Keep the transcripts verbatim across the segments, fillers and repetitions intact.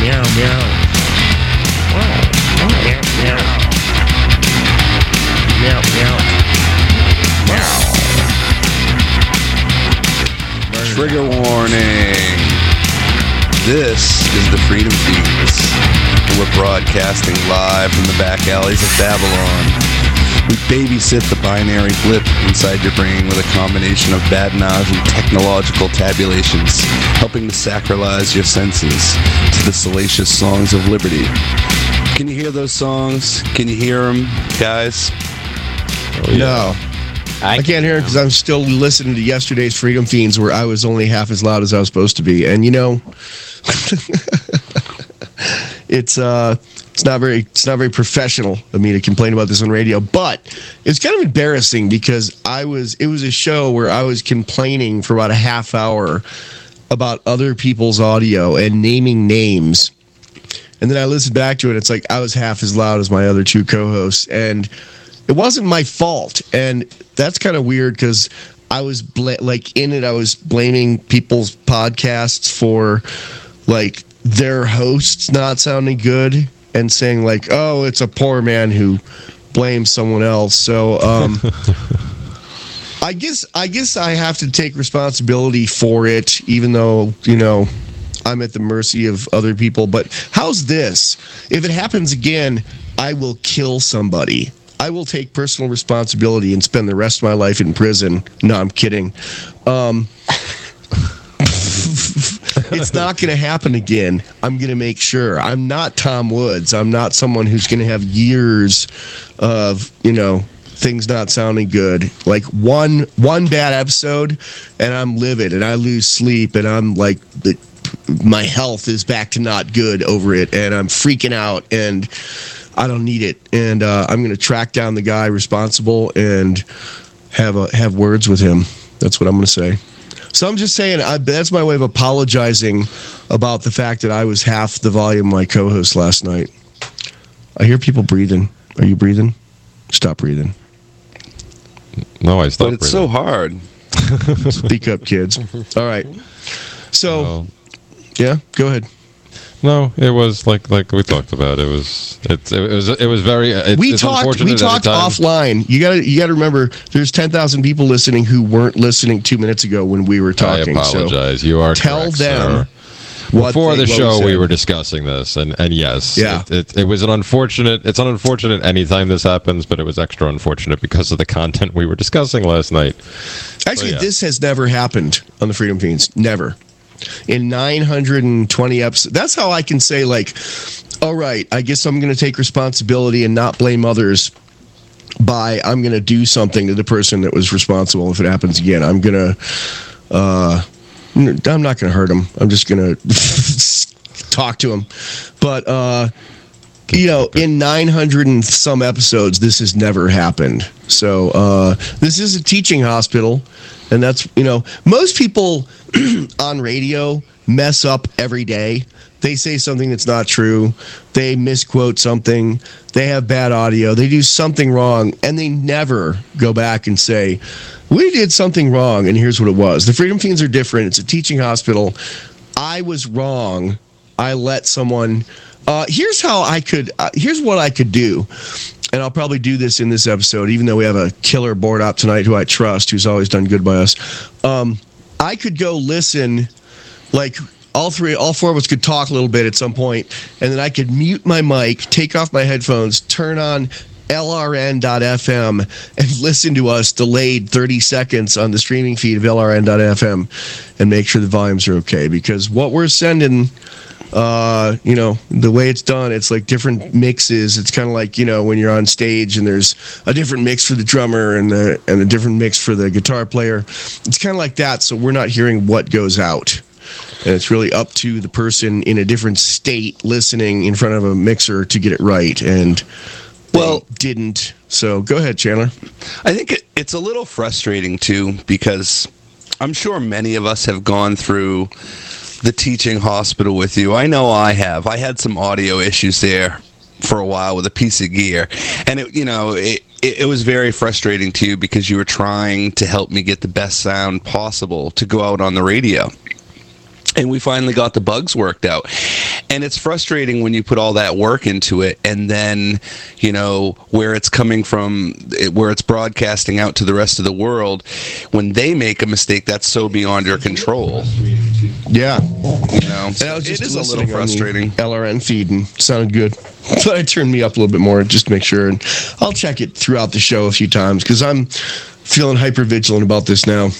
meow, meow. Wow. Meow, meow. Meow, meow. Wow. Trigger warning. This is the Freedom Fiends. We're broadcasting live from the back alleys of Babylon. We babysit the binary blip inside your brain with a combination of badinage and technological tabulations, helping to sacralize your senses to the salacious songs of liberty. Can you hear those songs? Can you hear them, guys? Oh, yeah. No. I, I can't hear it because I'm still listening to yesterday's Freedom Fiends where I was only half as loud as I was supposed to be. And, you know, it's uh, it's not very it's not very professional of me to complain about this on radio. But it's kind of embarrassing because I was it was a show where I was complaining for about a half hour about other people's audio and naming names. And then I listened back to it. It's like I was half as loud as my other two co-hosts. And it wasn't my fault, and that's kind of weird because I was bla- like in it. I was blaming people's podcasts for like their hosts not sounding good and saying like, "Oh, it's a poor man who blames someone else." So, um, I guess I guess I have to take responsibility for it, even though you know I'm at the mercy of other people. But how's this? If it happens again, I will kill somebody. I will take personal responsibility and spend the rest of my life in prison. No, I'm kidding. Um, it's not going to happen again. I'm going to make sure. I'm not Tom Woods. I'm not someone who's going to have years of, you know, things not sounding good. Like one one bad episode, and I'm livid, and I lose sleep, and I'm like, the, my health is back to not good over it, and I'm freaking out, and I don't need it, and uh, I'm going to track down the guy responsible and have a, have words with him. That's what I'm going to say. So I'm just saying I, that's my way of apologizing about the fact that I was half the volume of my co-host last night. I hear people breathing. Are you breathing? Stop breathing. No, I stopped. But it's breathing. so hard. Speak up, kids. All right. So, Well, yeah, go ahead. No, it was like like we talked about. It was it, it was it was very. It, we it's talked. We talked offline. You got to you got to remember. There's ten thousand people listening who weren't listening two minutes ago when we were talking. I apologize. So you are tell correct, them. Sir. What Before they, the what show, we, we were discussing this, and, and yes, Yeah. it, it, it was an unfortunate. It's unfortunate anytime this happens, but it was extra unfortunate because of the content we were discussing last night. Actually, So, yeah. this has never happened on the Freedom Fiends. Never. In nine hundred twenty episodes. That's how I can say, like, all right, I guess I'm going to take responsibility and not blame others by I'm going to do something to the person that was responsible if it happens again. I'm going to, uh, I'm not going to hurt him. I'm just going to talk to him. But, uh, you know, in nine hundred and some episodes, this has never happened. So uh, this is a teaching hospital. And that's, you know, most people on radio mess up every day. They say something that's not true. They misquote something. They have bad audio. They do something wrong. And they never go back and say, we did something wrong, and here's what it was. The Freedom Fiends are different. It's a teaching hospital. I was wrong. I let someone... Uh, here's how I could... Uh, here's what I could do. And I'll probably do this in this episode, even though we have a killer board op tonight who I trust, who's always done good by us. Um, I could go listen, like all three, all four of us could talk a little bit at some point, and then I could mute my mic, take off my headphones, turn on L R N dot F M, and listen to us delayed thirty seconds on the streaming feed of L R N dot F M, and make sure the volumes are okay. Because what we're sending... Uh, you know, the way it's done, it's like different mixes. It's kind of like, you know, when you're on stage and there's a different mix for the drummer and the and a different mix for the guitar player. It's kind of like that. So we're not hearing what goes out. And it's really up to the person in a different state listening in front of a mixer to get it right. And well, didn't. So go ahead, Chandler. I think it, it's a little frustrating, too, because I'm sure many of us have gone through the teaching hospital with you. I know I have. I had some audio issues there for a while with a piece of gear, and it, you know, it, it, it was very frustrating to you because you were trying to help me get the best sound possible to go out on the radio. And we finally got the bugs worked out. And it's frustrating when you put all that work into it, and then, you know, where it's coming from, where it's broadcasting out to the rest of the world, when they make a mistake, that's so beyond your control. Yeah. You know, And I was just it is a little listening on the frustrating. L R N feed and sounded good. But I turned me up a little bit more just to make sure. And I'll check it throughout the show a few times because I'm feeling hyper vigilant about this now.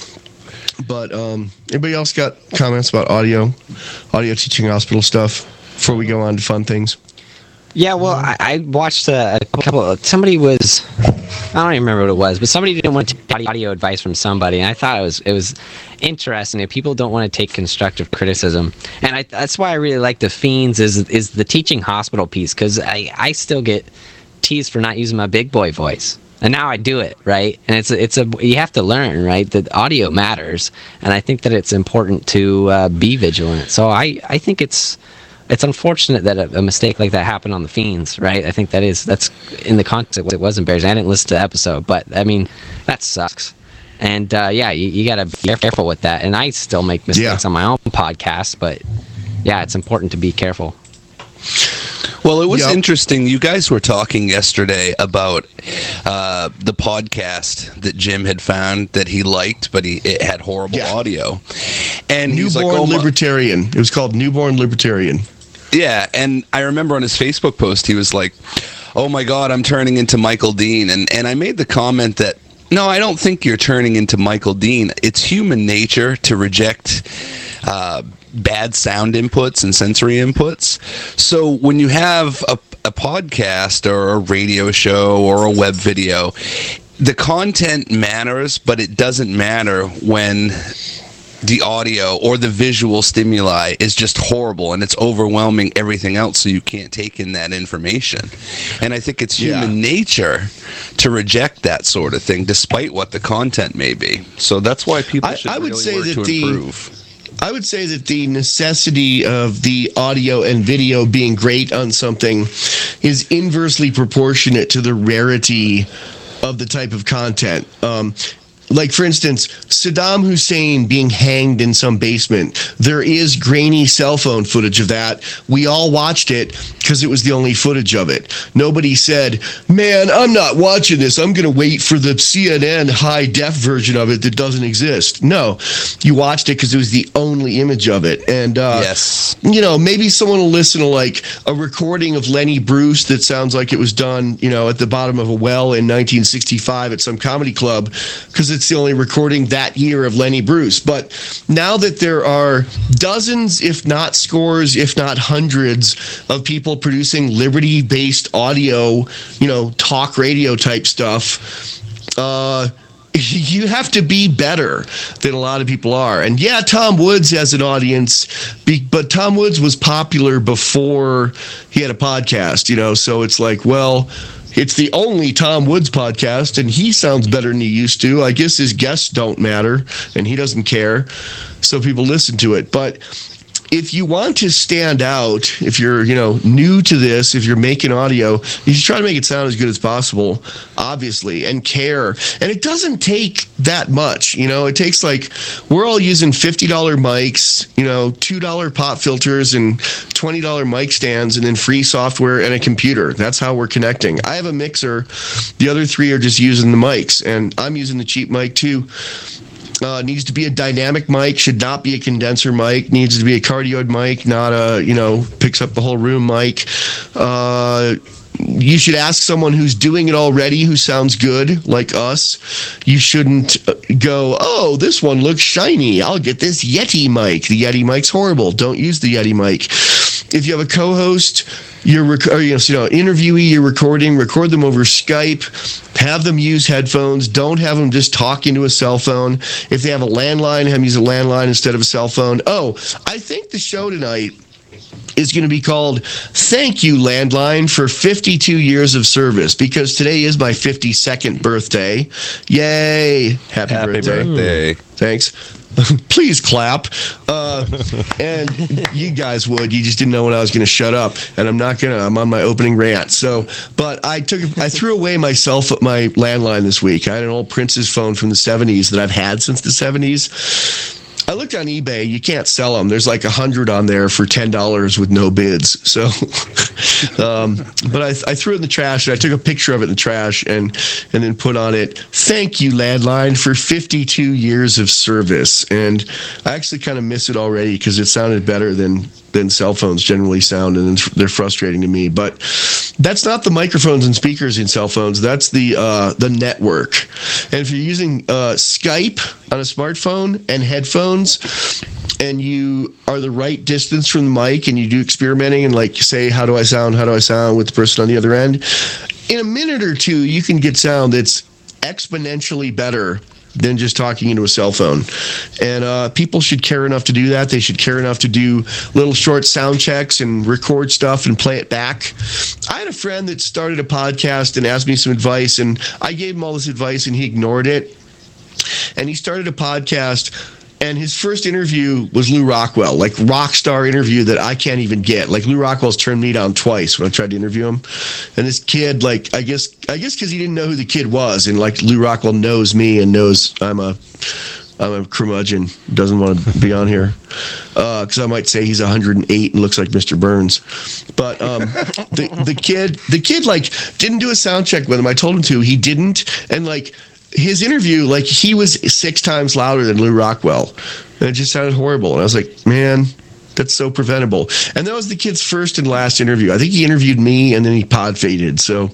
But um, anybody else got comments about audio, audio teaching hospital stuff before we go on to fun things? Yeah, well, I, I watched a, a couple of, somebody was, I don't even remember what it was, but somebody didn't want to take audio advice from somebody, and I thought it was it was interesting that people don't want to take constructive criticism. And I, that's why I really like the Fiends is is the teaching hospital piece, because I, I still get teased for not using my big boy voice. And now I do it, right? And it's a, it's a you have to learn, right? That audio matters, and I think that it's important to uh, be vigilant. So I, I think it's it's unfortunate that a, a mistake like that happened on the Fiends, right? I think that is that's in the context it was embarrassing. I didn't listen to the episode, but I mean that sucks. And uh, yeah, you, you got to be careful with that. And I still make mistakes Yeah. on my own podcast, but yeah, it's important to be careful. Well, it was Yep. interesting. You guys were talking yesterday about uh, the podcast that Jim had found that he liked, but he it had horrible Yeah. audio. And he was Newborn like, "Oh my-" Libertarian. It was called Newborn Libertarian. Yeah, and I remember on his Facebook post, he was like, "Oh my God, I'm turning into Michael Dean," and and I made the comment that, no, I don't think you're turning into Michael Dean. It's human nature to reject uh, bad sound inputs and sensory inputs. So when you have a, a podcast or a radio show or a web video, the content matters, but it doesn't matter when the audio or the visual stimuli is just horrible and it's overwhelming everything else, so you can't take in that information. And I think it's human Yeah. nature to reject that sort of thing, despite what the content may be. So that's why people I- should I would really say work that to the- improve. I would say that the necessity of the audio and video being great on something is inversely proportionate to the rarity of the type of content. Um, like, for instance, Saddam Hussein being hanged in some basement. There is grainy cell phone footage of that. We all watched it because it was the only footage of it. Nobody said, man, I'm not watching this. I'm going to wait for the C N N high-def version of it that doesn't exist. No, you watched it because it was the only image of it. And, uh, Yes. you know, maybe someone will listen to, like, a recording of Lenny Bruce that sounds like it was done, you know, at the bottom of a well in nineteen sixty-five at some comedy club because it's the only recording that year of Lenny Bruce. But now that there are dozens, if not scores, if not hundreds of people producing liberty-based audio, you know, talk radio type stuff, uh, you have to be better than a lot of people are. And yeah, Tom Woods has an audience, be- but Tom Woods was popular before he had a podcast, you know, so it's like, well, it's the only Tom Woods podcast, and he sounds better than he used to. I guess his guests don't matter, and he doesn't care, so people listen to it. But if you want to stand out, if you're, you know, new to this, if you're making audio, you should try to make it sound as good as possible, obviously, and care. And it doesn't take that much, you know. It takes, like, we're all using fifty dollars mics, you know, two dollars pop filters and twenty dollars mic stands, and then free software and a computer. That's how we're connecting. I have a mixer. The other three are just using the mics, and I'm using the cheap mic too. Uh, needs to be a dynamic mic, should not be a condenser mic, needs to be a cardioid mic, not a, you know, picks up the whole room mic. Uh, you should ask someone who's doing it already, who sounds good, like us. You shouldn't go, oh, this one looks shiny, I'll get this Yeti mic. The Yeti mic's horrible. Don't use the Yeti mic. If you have a co-host, you're rec- or, you know, so, you know, interviewee, you're recording, record them over Skype, have them use headphones, don't have them just talk into a cell phone. If they have a landline, have them use a landline instead of a cell phone. Oh, I think the show tonight is going to be called Thank You Landline for fifty-two years of service, because today is my fifty-second birthday. Yay. Happy, Happy birthday. birthday. Thanks. Please clap. Uh, and you guys would. You just didn't know when I was going to shut up. And I'm not going to. I'm on my opening rant. So, but I took. I threw away my cell pho- my landline this week. I had an old Prince's phone from the seventies that I've had since the seventies. I looked on eBay. You can't sell them. There's like a hundred on there for ten dollars with no bids. So, um, but I, I threw it in the trash. And I took a picture of it in the trash and and then put on it, "Thank you, Landline, for fifty-two years of service." And I actually kind of miss it already because it sounded better than than cell phones generally sound, and they're frustrating to me. But that's not the microphones and speakers in cell phones. That's the uh, the network. And if you're using uh, Skype on a smartphone and headphones, and you are the right distance from the mic, and you do experimenting and like say, "How do I sound? How do I sound?" with the person on the other end, in a minute or two, you can get sound that's exponentially better than just talking into a cell phone. And uh, people should care enough to do that. They should care enough to do little short sound checks and record stuff and play it back. I had a friend that started a podcast and asked me some advice, and I gave him all this advice, and he ignored it. And he started a podcast, and his first interview was Lou Rockwell, like rock star interview that I can't even get. Like Lou Rockwell's turned me down twice when I tried to interview him. And this kid, like, I guess, I guess because he didn't know who the kid was, and like Lou Rockwell knows me and knows I'm a, I'm a curmudgeon, doesn't want to be on here, because uh, I might say he's one hundred eight and looks like Mister Burns. But um, the the kid, the kid, like, didn't do a sound check with him. I told him to. He didn't, and like. His interview, like, he was six times louder than Lou Rockwell. And it just sounded horrible. And I was like, man, that's so preventable. And that was the kid's first and last interview. I think he interviewed me, and then he pod faded. So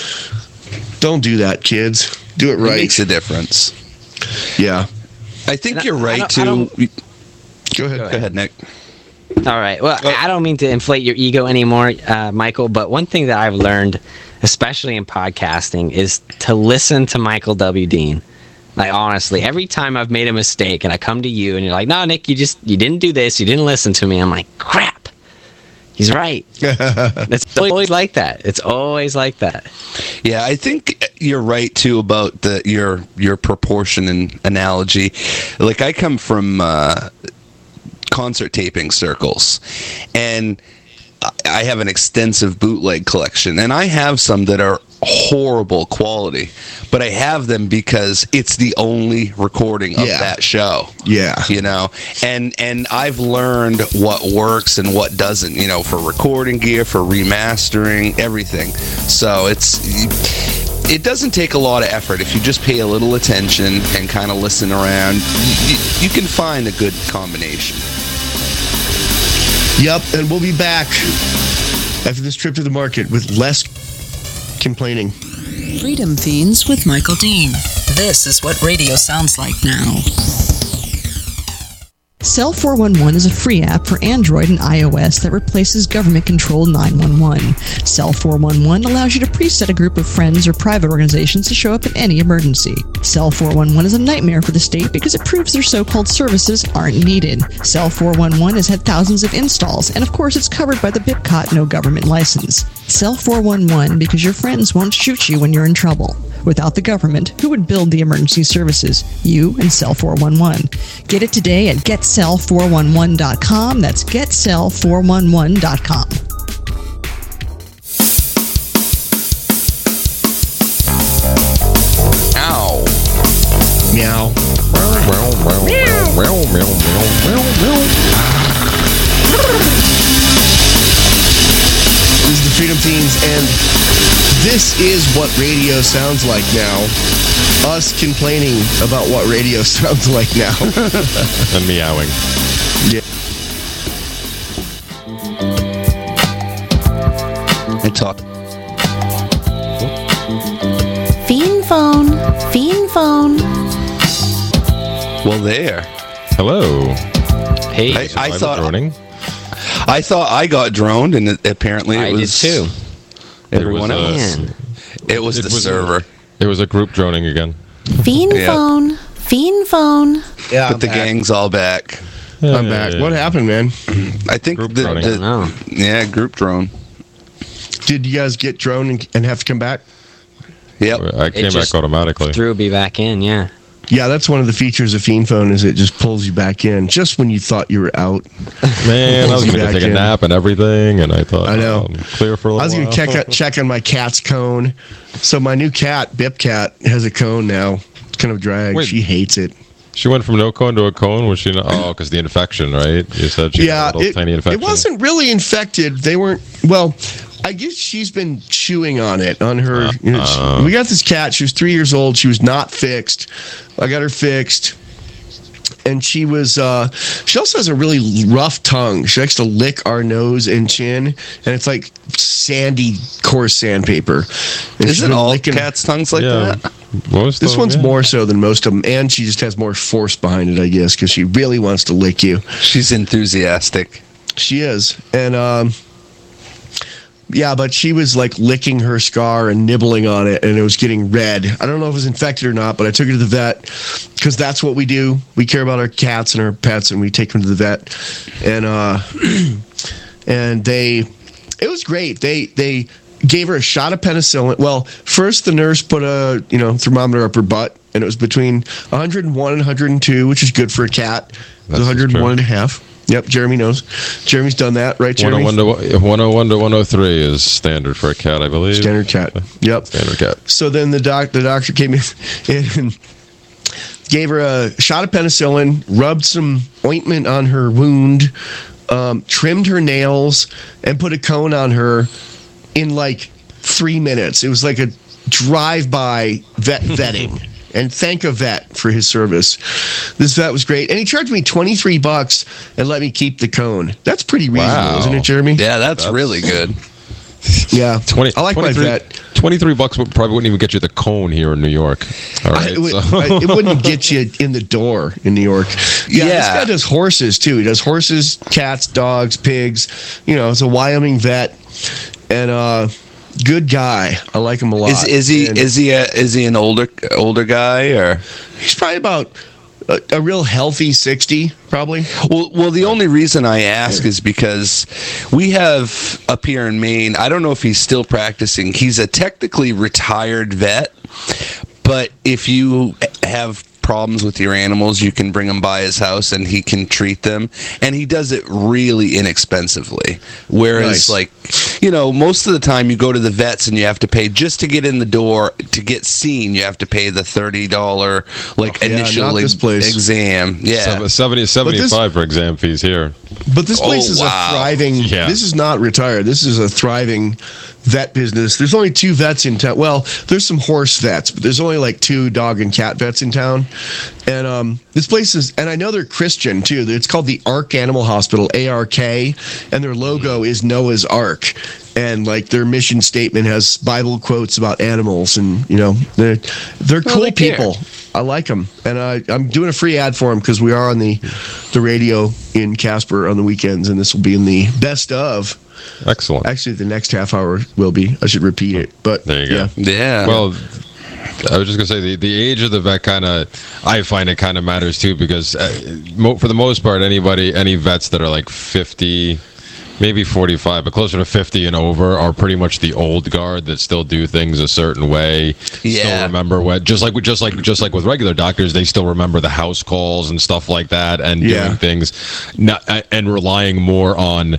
don't do that, kids. Do it right. It makes a difference. Yeah. I think And you're I- I right, don't- I too. don't- Go ahead. Go ahead, Nick. All right. Well, I don't mean to inflate your ego anymore, uh, Michael, but one thing that I've learned, especially in podcasting, is to listen to Michael W. Dean. Like, honestly, every time I've made a mistake and I come to you and you're like, "No, Nick, you just, you didn't do this. You didn't listen to me." I'm like, crap. He's right. It's always like that. It's always like that. Yeah, I think you're right too about the your your proportion and analogy. Like, I come from uh, concert taping circles, and I have an extensive bootleg collection, and I have some that are horrible quality, but I have them because it's the only recording of Yeah. that show. Yeah. You know, and and I've learned what works and what doesn't, you know, for recording gear, for remastering, everything. So it's it doesn't take a lot of effort if you just pay a little attention and kind of listen around. You, you can find a good combination. Yep. And we'll be back after this trip to the market with less complaining. Freedom Fiends with Michael Dean. This is what radio sounds like now. Cell four one one is a free app for Android and iOS that replaces government-controlled nine one one. Cell four one one allows you to preset a group of friends or private organizations to show up in any emergency. Cell four one one is a nightmare for the state because it proves their so-called services aren't needed. Cell four one one has had thousands of installs, and of course it's covered by the BIPCOT no government license. Cell four one one because your friends won't shoot you when you're in trouble. Without the government, who would build the emergency services? You and Cell four one one. Get it today at get cell four one one dot com. That's get cell four one one dot com. Ow. Meow. This is the Freedom Fiends, and this is what radio sounds like now. Us complaining about what radio sounds like now. And meowing. Yeah. I talk. Fiend phone. Fiend phone. Well, there. Hello. Hey, I, I Am thought droning? I thought I got droned, and it, apparently it I did was too. everyone It was, uh, else. Man. It was It the was a- server. It was a group droning again. Fiend Yeah. phone. Fiend phone. Yeah, But the gang's all back. I'm back. What happened, man? I think Group the, droning. I don't know. the yeah, group drone. Did you guys get drone and, and have to come back? Yep. I came just back automatically. Threw me back in, yeah. Yeah, that's one of the features of Fiend Phone is it just pulls you back in just when you thought you were out. Man, I was Pulls you going to back take a in. nap and everything, and I thought, I know. oh, I'm clear for a little I was going while. to check out, check on my cat's cone. So my new cat, Bip Cat, has a cone now. It's kind of a drag. Wait. She hates it. She went from no cone to a cone. Was she? Not, oh, because the infection, right? You said she Yeah, had a little it, tiny infection. it wasn't really infected. They weren't. Well, I guess she's been chewing on it on her. You know, she- Uh. we got this cat. She was three years old. She was not fixed. I got her fixed. And she was, uh, she also has a really rough tongue. She likes to lick our nose and chin, and it's like sandy, coarse sandpaper. And she's Isn't been all licking- cats' tongues like Yeah. that? Most This of one's them, yeah. more so than most of them, and she just has more force behind it, I guess, because she really wants to lick you. She's enthusiastic. She is. And, um, yeah, but she was like licking her scar and nibbling on it, and it was getting red. I don't know if it was infected or not, but I took her to the vet because that's what we do. We care about our cats and our pets, and we take them to the vet. And uh, and they, it was great. They they gave her a shot of penicillin. Well, first the nurse put a you know thermometer up her butt, and it was between one hundred one and one hundred two, which is good for a cat. It was That's one hundred one and true. a half. Yep, Jeremy knows. Jeremy's done that, right, Jeremy? one oh one to one oh one to one oh three is standard for a cat, I believe. Standard cat. Yep. Standard cat. So then the doc, the doctor came in and gave her a shot of penicillin, rubbed some ointment on her wound, um, trimmed her nails, and put a cone on her in like three minutes. It was like a drive-by vet vetting. And thank a vet for his service. This vet was great. And he charged me twenty-three bucks and let me keep the cone. That's pretty reasonable, Wow. isn't it, Jeremy? Yeah, that's, That's- really good. Yeah. twenty, I like my twenty-three vet. twenty-three bucks would probably wouldn't even get you the cone here in New York. All I- right. it, would, so- I- it wouldn't get you in the door in New York. Yeah, this Yeah. guy does horses too. He does horses, cats, dogs, pigs. You know, it's a Wyoming vet, and uh, good guy. I like him a lot. Is is he And is he a, is he an older older guy or? he's probably about a, a real healthy sixty, probably. Well, well, the only reason I ask is because we have up here in Maine. I don't know if he's still practicing. He's a technically retired vet, but if you have problems with your animals, you can bring them by his house and he can treat them, and he does it really inexpensively. Whereas, Nice. like, you know, most of the time you go to the vets and you have to pay just to get in the door to get seen. You have to pay the thirty dollar like Oh, yeah, initial not this ex- place. exam. Yeah. seventy, seventy-five for exam fees here. But this place Oh, is wow. a thriving. Yeah. This is not retired. This is a thriving vet business. There's only two vets in town. Well, there's some horse vets, but there's only like two dog and cat vets in town. And um, this place is, and I know they're Christian too. It's called the Ark Animal Hospital, A R K, and their logo is Noah's Ark. And like their mission statement has Bible quotes about animals, and you know they're they're Well, cool they care. people. I like them, and I, I'm doing a free ad for them because we are on the the radio in Casper on the weekends, and this will be in the best of. Excellent. Actually, the next half hour will be. I should repeat it, but There you go. yeah. Yeah. Well, I was just gonna say the, the age of the vet kind of, I find it kind of matters too, because uh, mo- for the most part, anybody, any vets that are like fifty, maybe forty-five, but closer to fifty and over are pretty much the old guard that still do things a certain way. Yeah. Still remember what, just like with, just like just like with regular doctors, they still remember the house calls and stuff like that, and Yeah. doing things, not, and relying more on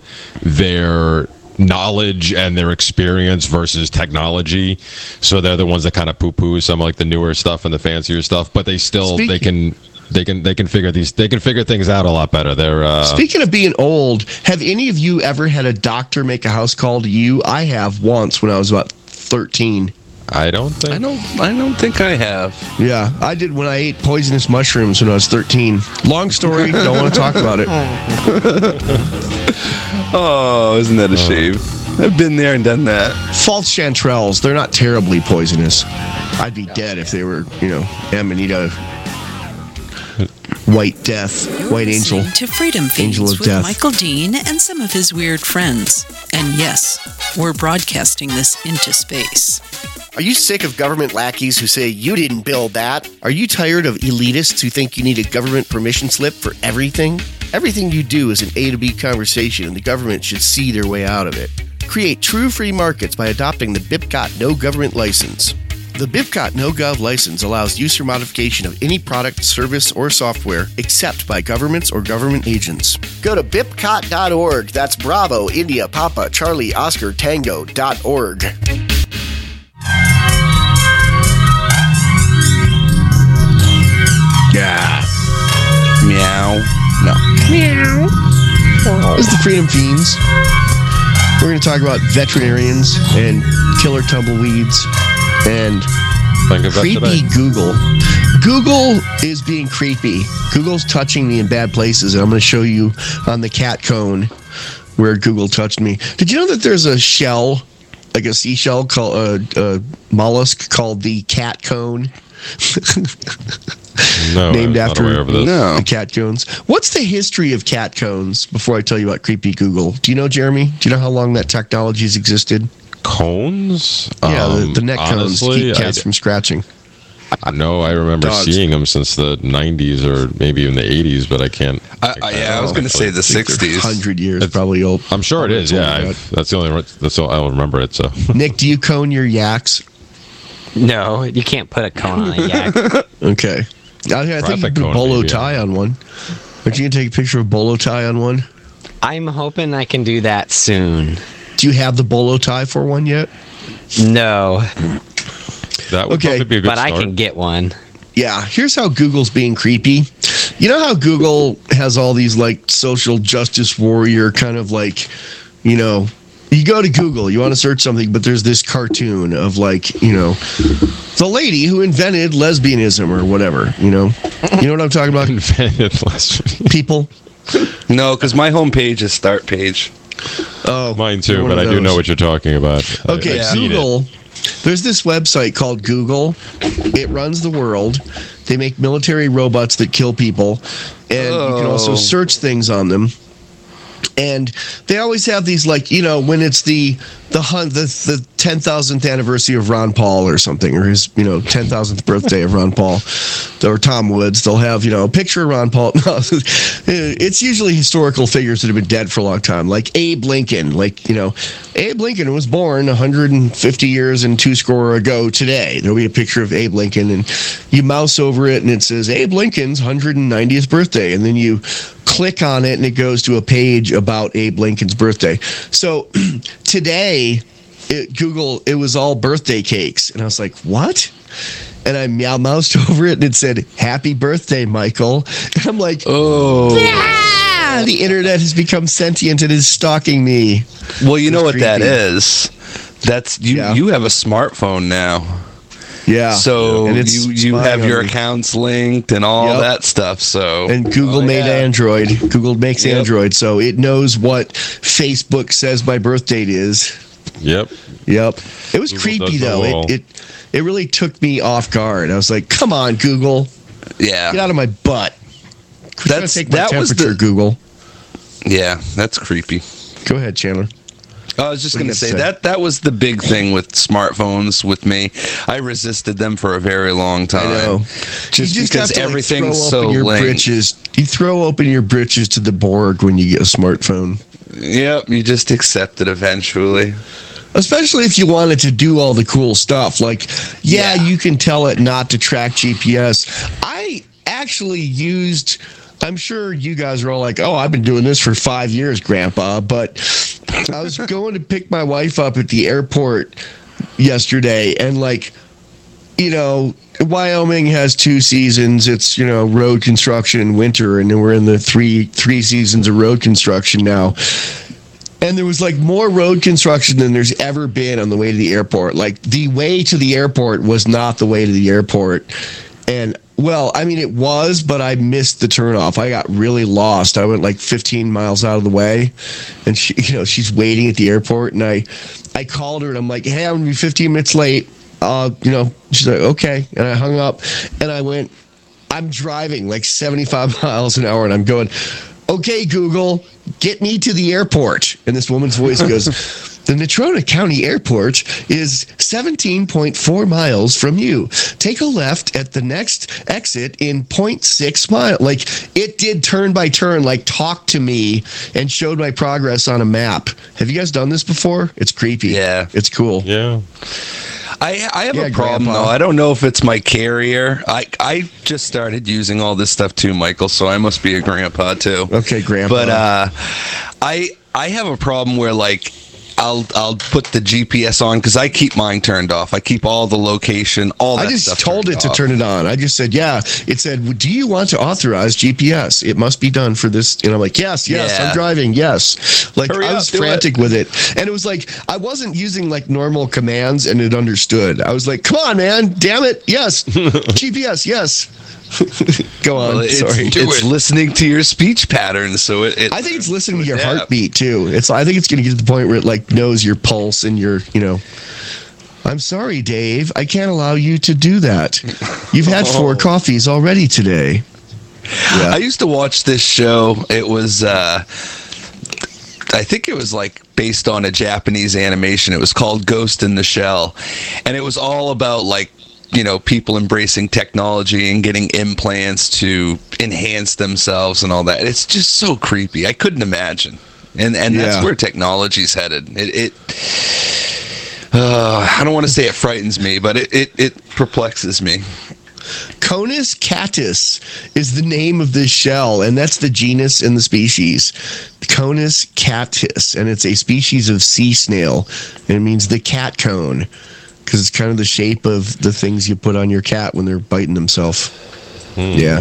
their knowledge and their experience versus technology. So they're the ones that kind of poo-poo some like the newer stuff and the fancier stuff, but they still they Speaking- can they can they can figure these they can figure things out a lot better. They're uh, Speaking of being old, have any of you ever had a doctor make a house call to you? I have once when I was about thirteen. I don't think I don't I don't think I have. Yeah, I did when I ate poisonous mushrooms when I was thirteen. Long story, don't want to talk about it. Oh, isn't that a shame? I've been there and done that. False chanterelles, they're not terribly poisonous. I'd be dead if they were, you know, Amanita, White Death, You're White Angel. listening to Freedom Angel Feeds of with Death. Michael Dean and some of his weird friends. And yes, we're broadcasting this into space. Are you sick of government lackeys who say you didn't build that? Are you tired of elitists who think you need a government permission slip for everything? Everything you do is an A to B conversation, and the government should see their way out of it. Create true free markets by adopting the BIPCOT No Government License. The BIPCOT No Gov license allows use or modification of any product, service, or software except by governments or government agents. Go to bipcot dot org. That's Bravo, India, Papa, Charlie, Oscar, Tango dot org. Yeah. Meow. No. This is the Freedom Fiends. We're going to talk about veterinarians and killer tumbleweeds and Think of that creepy today. Google. Google is being creepy. Google's touching me in bad places, and I'm going to show you on the cat cone where Google touched me. Did you know that there's a shell, like a seashell, called a uh, uh, mollusk called the cat cone? No, Named I'm not aware after of this. No. the cat cones. What's the history of cat cones before I tell you about creepy Google? Do you know, Jeremy? Do you know how long that technology's existed? Cones? Yeah, the, Um, the neck cones to honestly, keep cats I, from scratching. I know I remember Dogs. seeing them since the nineties or maybe even the eighties, but I can't. I, I, yeah, I was going to say the sixties. Hundred years, It's- probably old. I'm sure it is. Probably Yeah, older I've, that's the only. That's all I don't remember it. So Nick, do you cone your yaks? No, you can't put a cone on a yak. Okay. I, I think you Traffic can put a cone, bolo maybe, tie yeah. on one. Aren't you going to take a picture of a bolo tie on one? I'm hoping I can do that soon. Do you have the bolo tie for one yet? No, that would Okay, probably be a good but I start. can get one. Yeah, here's how Google's being creepy. You know how Google has all these like social justice warrior kind of like, you know, you go to Google, you want to search something, but there's this cartoon of like, you know, the lady who invented lesbianism or whatever, you know. You know what I'm talking about? Invented last week. People. No, because my homepage is start page. Oh, Mine too, you're one but I of do know those. what you're talking about. I- Okay, I've seen it. Google. There's this website called Google. It runs the world. They make military robots that kill people, and you can also Oh. search things on them. And they always have these, like, you know, when it's the the hun- the, the ten thousandth anniversary of Ron Paul or something, or his, you know, ten thousandth birthday of Ron Paul, or Tom Woods, they'll have, you know, a picture of Ron Paul. No, it's usually historical figures that have been dead for a long time, like Abe Lincoln. Like, you know, Abe Lincoln was born one hundred fifty years and two score ago today. There'll be a picture of Abe Lincoln, and you mouse over it, and it says Abe Lincoln's one hundred ninetieth birthday, and then you click on it and it goes to a page about Abe Lincoln's birthday. So today, it, Google, it was all birthday cakes. And I was like, what? And I meow moused over it and it said, happy birthday, Michael. And I'm like, Oh. ah, the internet has become sentient and is stalking me. Well, you know It's what that creepy. is. That's you. Yeah. You have a smartphone now, Yeah. so And it's you you spying have on your me. accounts linked and all Yep. that stuff. So And Google Oh, made yeah. Android. Google makes Yep. Android, so it knows what Facebook says my birth date is. Yep. Yep. It was Google creepy does know though. all. It, it it really took me off guard. I was like, "Come on, Google, Yeah, get out of my butt." Quit trying to That's- take my that was temperature, the- Google. yeah, that's creepy. Go ahead, Chandler. I was just What do going you to say, got to say? that that was the big thing with smartphones with me. I resisted them for a very long time. I know. Just, you just because have to, like, everything's throw so open your linked. britches. You throw open your britches to the Borg when you get a smartphone. Yep, you just accept it eventually. Especially if you wanted to do all the cool stuff. Like, yeah, Yeah. you can tell it not to track G P S. I actually used, I'm sure you guys are all like, oh, I've been doing this for five years, Grandpa. But I was going to pick my wife up at the airport yesterday, and like, you know, Wyoming has two seasons. It's, you know, road construction and winter, and then we're in the three three seasons of road construction now. And there was like more road construction than there's ever been on the way to the airport. Like the way to the airport was not the way to the airport. And well, I mean, it was, but I missed the turnoff. I got really lost. I went like fifteen miles out of the way, and she, you know, she's waiting at the airport, and I, I called her and I'm like, hey, I'm gonna be fifteen minutes late. Uh, you know, she's like, okay. And I hung up and I went, I'm driving like seventy-five miles an hour and I'm going, okay, Google, get me to the airport. And this woman's voice goes, the Natrona County Airport is seventeen point four miles from you. Take a left at the next exit in zero point six miles. Like, it did turn by turn, like talk to me and showed my progress on a map. Have you guys done this before? It's creepy. Yeah. It's cool. Yeah. I, I have Yeah, a problem Grandpa. though. I don't know if it's my carrier. I I just started using all this stuff too, Michael. So I must be a grandpa too. Okay, Grandpa. But uh, I I have a problem where like I'll I'll put the G P S on because I keep mine turned off. I keep all the location, all that I just stuff told turned it to off. turn it on. I just said, yeah. It said, do you want to authorize G P S? It must be done for this. And I'm like, yes, yes, Yeah. I'm driving. Yes. Like Hurry I up, was do frantic with it. And it was like, I wasn't using like normal commands and it understood. I was like, come on, man. Damn it. Yes. G P S. Yes. Go on. Well, it's, Sorry. it's listening to your speech patterns, so it. it I think it's listening to your Yeah. heartbeat too. It's. I think it's going to get to the point where it like knows your pulse and your, you know. I'm sorry, Dave. I can't allow you to do that. You've had four Oh. coffees already today. Yeah. I used to watch this show. It was, uh, I think it was like based on a Japanese animation. It was called Ghost in the Shell, and it was all about like, you know, people embracing technology and getting implants to enhance themselves and all that. It's just so creepy. I couldn't imagine, and and Yeah. that's where technology's headed. It. it uh, I don't want to say it frightens me, but it, it, it perplexes me. Conus catus is the name of this shell, and that's the genus and the species. Conus catus, and it's a species of sea snail, and it means the cat cone because it's kind of the shape of the things you put on your cat when they're biting themselves. Yeah.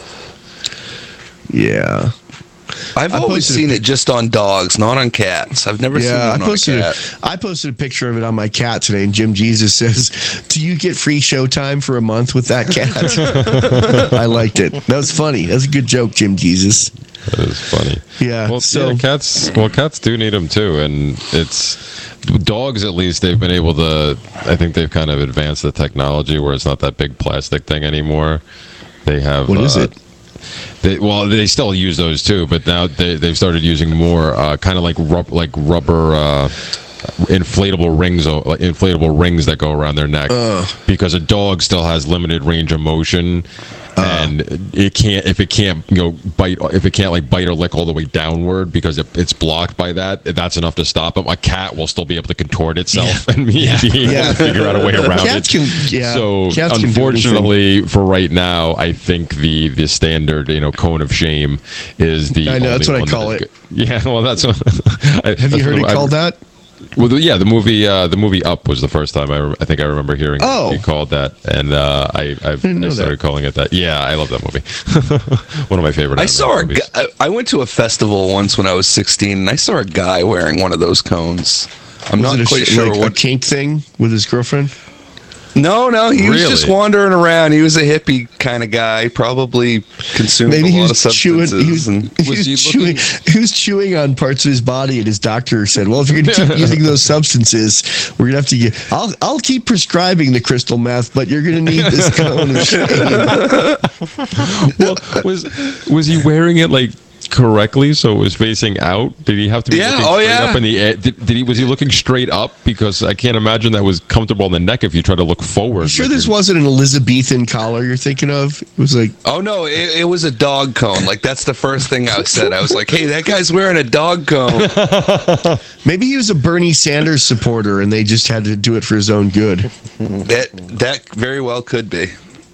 Yeah. I've I always posted a seen pic- it just on dogs, not on cats. I've never Yeah, I seen it on a posted. cat. A, I posted a picture of it on my cat today, and Jim Jesus says, "Do you get free Showtime for a month with that cat?" I liked it. That was funny. That's a good joke, Jim Jesus. That is funny. Yeah. Well, so yeah, cats. Well, cats do need them too, and it's dogs. At least they've been able to. I think they've kind of advanced the technology where it's not that big plastic thing anymore. They have. What is uh, it? They, well, they still use those too, but now they they've started using more uh, kind of like rub, like rubber uh, inflatable rings, o- like inflatable rings that go around their neck, because a dog still has limited range of motion. And it can't if it can't you know bite if it can't like bite or lick all the way downward because it, it's blocked by that. That's enough to stop them. A cat will still be able to contort itself and be, be able Yeah. to figure out a way around Cats it. can- yeah, So cats can do unfortunately, for right now, I think the the standard you know cone of shame is the. I know, that's only what I one call that is it. good. Yeah, well, that's what. I, Have you heard it called that? Well, the, yeah, the movie uh, the movie Up was the first time I, I think I remember hearing Oh. it be called that, and uh, I I, didn't know I started that. calling it that. Yeah, I love that movie. One of my favorite. I animated saw a movies. guy, I went to a festival once when I was sixteen, and I saw a guy wearing one of those cones. I'm Was not it a, quite sh- sure like what. a kink thing with his girlfriend? No, no, he was just Really? wandering around. He was a hippie kind of guy, probably consumed Maybe a he lot was of chewing. substances. He was, and he Was was he chewing. looking- He was chewing on parts of his body, and his doctor said, "Well, if you're going to keep using those substances, we're going to have to get. I'll I'll keep prescribing the crystal meth, but you're going to need this cone of shame." Well, was was he wearing it like correctly so it was facing out? Did he have to be Yeah, looking oh, straight yeah. up in the air? Did, did he was he looking straight up? Because I can't imagine that was comfortable in the neck if you try to look forward. You sure Like this you're- wasn't an Elizabethan collar you're thinking of? It was like, Oh no, it, it was a dog cone. Like that's the first thing I said. I was like, "Hey, that guy's wearing a dog cone." maybe he was a Bernie Sanders supporter, and they just had to do it for his own good. that that very well could be.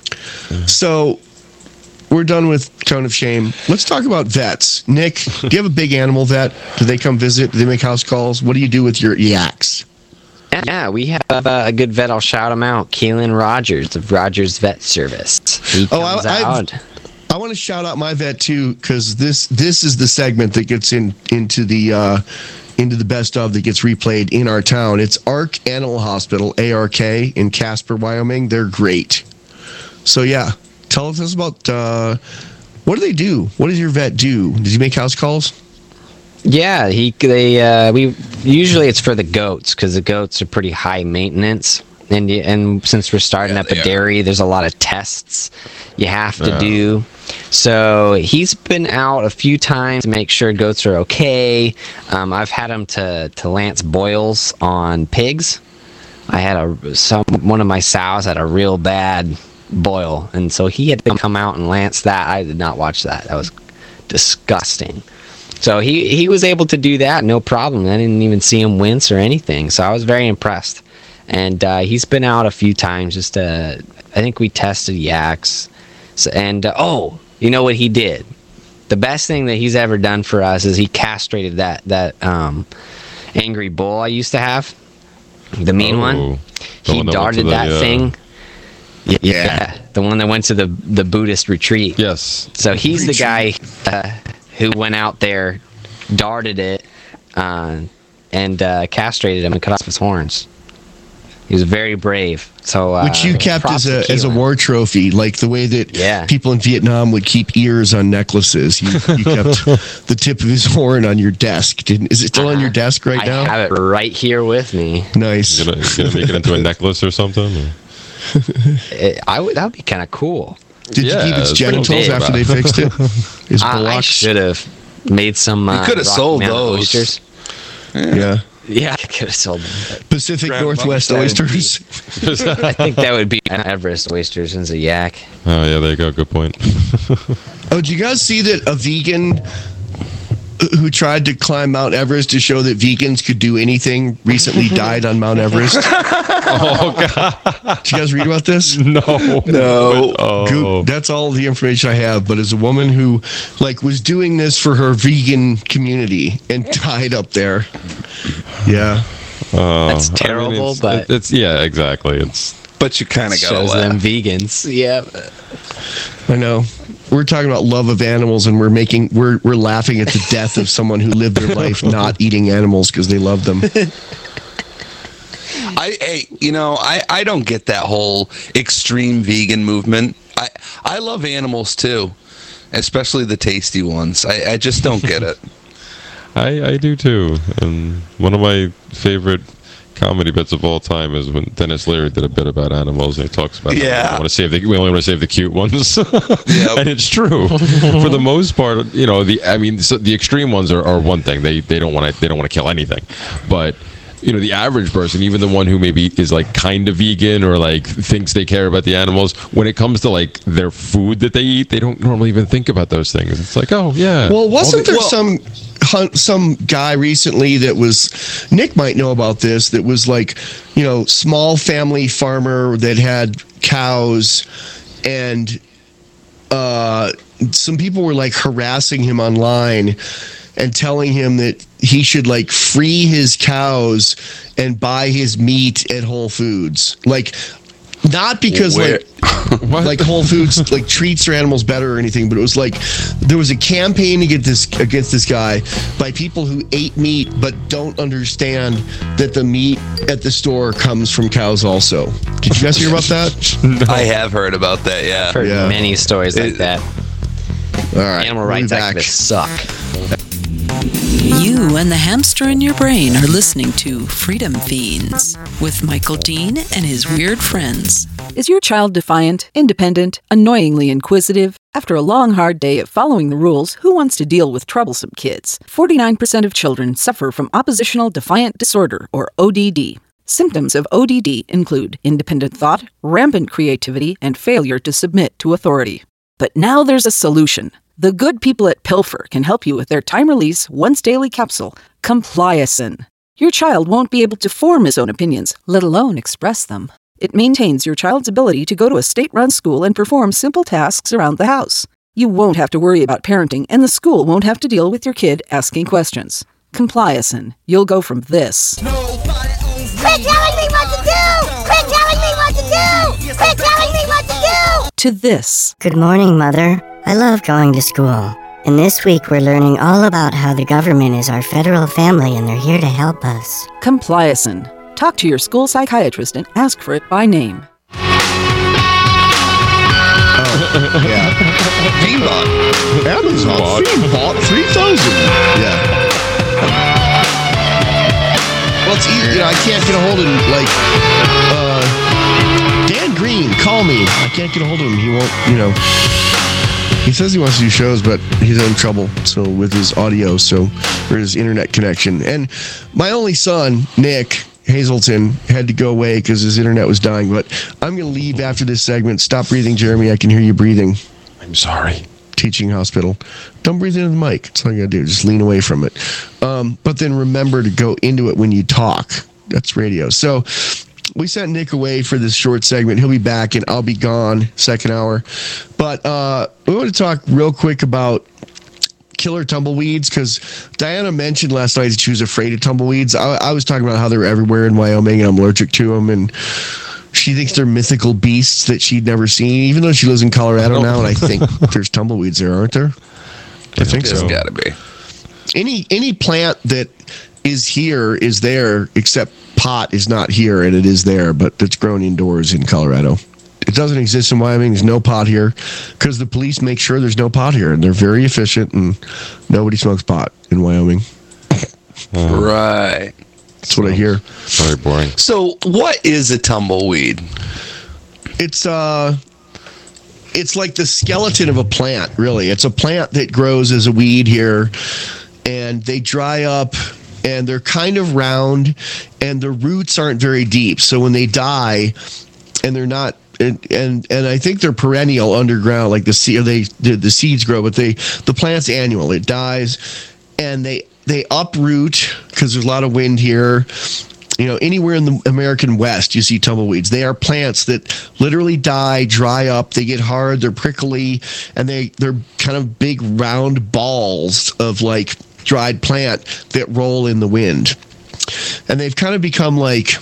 So we're done with Cone of Shame. Let's talk about vets. Nick, do you have a big animal vet? Do they come visit? Do they make house calls? What do you do with your yaks? Yeah, we have uh, a good vet. I'll shout him out. Keelan Rogers of Rogers Vet Service. He Oh, I- comes I've- out. I want to shout out my vet too, because this this is the segment that gets in into the uh, into the best of that gets replayed in our town. It's Ark Animal Hospital, A R K, in Casper, Wyoming. They're great. So yeah, tell us about uh, what do they do? What does your vet do? Does he make house calls? Yeah, he they uh, we usually it's for the goats because the goats are pretty high maintenance, and you, and since we're starting Yeah, up a they are. dairy, there's a lot of tests you have to Yeah. do. So he's been out a few times to make sure goats are okay. Um, I've had him to to lance boils on pigs. I had a some one of my sows had a real bad boil, and so he had to come out and lance that. I did not watch that. That was disgusting. So he, he was able to do that, no problem. I didn't even see him wince or anything. So I was very impressed. And uh, he's been out a few times. Just uh, I think we tested yaks. So, and uh, oh, you know what he did? The best thing that he's ever done for us is he castrated that that um, angry bull I used to have, the mean Oh, one. the He one that went to darted the, that uh, thing. Yeah, yeah, the one that went to the the Buddhist retreat. Yes. So he's the guy uh, who went out there, darted it, uh, and uh, castrated him and cut off his horns. He was very brave. So, uh, Which you kept props as a to as a Keelan. war trophy, like the way that Yeah. people in Vietnam would keep ears on necklaces. You, you kept the tip of his horn on your desk. Didn't? Is it still on your desk right I now? have it right here with me. Nice. You gonna, you gonna make it into a necklace or something? Or? It, I would that would be kind of cool. Did Yeah, you keep its it's pretty genitals big. after they fixed it? His I, I bullocks? should have made some. Uh, could have Rocky sold Mountain those. oysters. Yeah. Yeah, I could have sold them. Pacific Grandma Northwest said- oysters. I think that would be Everest oysters and a yak. Oh yeah, there you go. Good point. Oh, did you guys see that a vegan who tried to climb Mount Everest to show that vegans could do anything recently died on Mount Everest? Oh god. Did you guys read about this? No. No. Oh. Goop. That's all the information I have. But as a woman who like was doing this for her vegan community and died up there. Yeah. Uh, That's I mean, terrible, it's- but- it- it's yeah, exactly. It's But you kind of got to Shows laugh. them vegans. Yeah. I know. We're talking about love of animals and we're making we're we're laughing at the death of someone who lived their life not eating animals because they love them. I, hey, you know, I, I don't get that whole extreme vegan movement. I, I love animals too, especially the tasty ones. I, I just don't get it. I I do too. And one of my favorite comedy bits of all time is when Dennis Leary did a bit about animals and he talks about how Yeah. we want to save the we only want to save the cute ones. Yep. And it's true. For the most part, you know, the I mean so the extreme ones are, are one thing. They they don't want to they don't want to kill anything. But you know, the average person, even the one who maybe is like kind of vegan or like thinks they care about the animals, when it comes to like their food that they eat, they don't normally even think about those things. It's like, oh yeah. Well, wasn't there well- some hun- some guy recently that was Nick might know about this that was like, you know, small family farmer that had cows and uh some people were like harassing him online and telling him that he should like free his cows and buy his meat at Whole Foods. Like not because Where- like like Whole Foods like treats their animals better or anything, but it was like there was a campaign to get this against this guy by people who ate meat but don't understand that the meat at the store comes from cows also. Did you guys hear about that? I have heard about that, yeah. Heard Yeah. many stories like It- that. All right. Animal we'll be rights back. activists suck. You and the hamster in your brain are listening to Freedom Fiends with Michael Dean and his weird friends. Is your child defiant, independent, annoyingly inquisitive? After a long, hard day of following the rules, who wants to deal with troublesome kids? forty-nine percent of children suffer from oppositional defiant disorder, or O D D. Symptoms of O D D include independent thought, rampant creativity, and failure to submit to authority. But now there's a solution. The good people at Pilfer can help you with their time-release, once-daily capsule, Compliacin. Your child won't be able to form his own opinions, let alone express them. It maintains your child's ability to go to a state-run school and perform simple tasks around the house. You won't have to worry about parenting, and the school won't have to deal with your kid asking questions. Compliacin. You'll go from this. Quit telling me what to do! Quit telling me what to do! Quit telling me what to do! To this. Good morning, Mother. I love going to school. And this week we're learning all about how the government is our federal family and they're here to help us. Compliacin. Talk to your school psychiatrist and ask for it by name. Oh, yeah. Beanbot. Amazon Bot. Feedbot three thousand. Yeah. Well, it's easy. You know, I can't get a hold of him. Like, uh, Dan Green, call me. I can't get a hold of him. He won't, you know. He says he wants to do shows, but he's in trouble. So with his audio, so or his internet connection. And my only son, Nick Hazelton, had to go away because his internet was dying. But I'm going to leave after this segment. Stop breathing, Jeremy. I can hear you breathing. I'm sorry. Teaching hospital. Don't breathe into the mic. That's all you got to do. Just lean away from it. Um, but then remember to go into it when you talk. That's radio. So we sent Nick away for this short segment. He'll be back and I'll be gone second hour. But uh, we want to talk real quick about killer tumbleweeds, because Diana mentioned last night that she was afraid of tumbleweeds. I, I was talking about how they're everywhere in Wyoming and I'm allergic to them, and she thinks they're mythical beasts that she'd never seen, even though she lives in Colorado now, and I think there's tumbleweeds there, aren't there? I think There's so. got to be. Any any plant that is here is there, except pot is not here, and it is there, but it's grown indoors in Colorado. It doesn't exist in Wyoming. There's no pot here because the police make sure there's no pot here, and they're very efficient, and nobody smokes pot in Wyoming. Right. That's what I hear. Very boring. So, what is a tumbleweed? It's uh, it's like the skeleton of a plant, really. It's a plant that grows as a weed here, and they dry up, and they're kind of round, and the roots aren't very deep. So when they die, and they're not, and and, and I think they're perennial underground, like the seed, they the, the seeds grow, but they the plant's annual. It dies, and they they uproot because there's a lot of wind here. You know, anywhere in the American West, you see tumbleweeds. They are plants that literally die, dry up. They get hard, they're prickly, and they they're kind of big round balls of like dried plant that roll in the wind. And they've kind of become like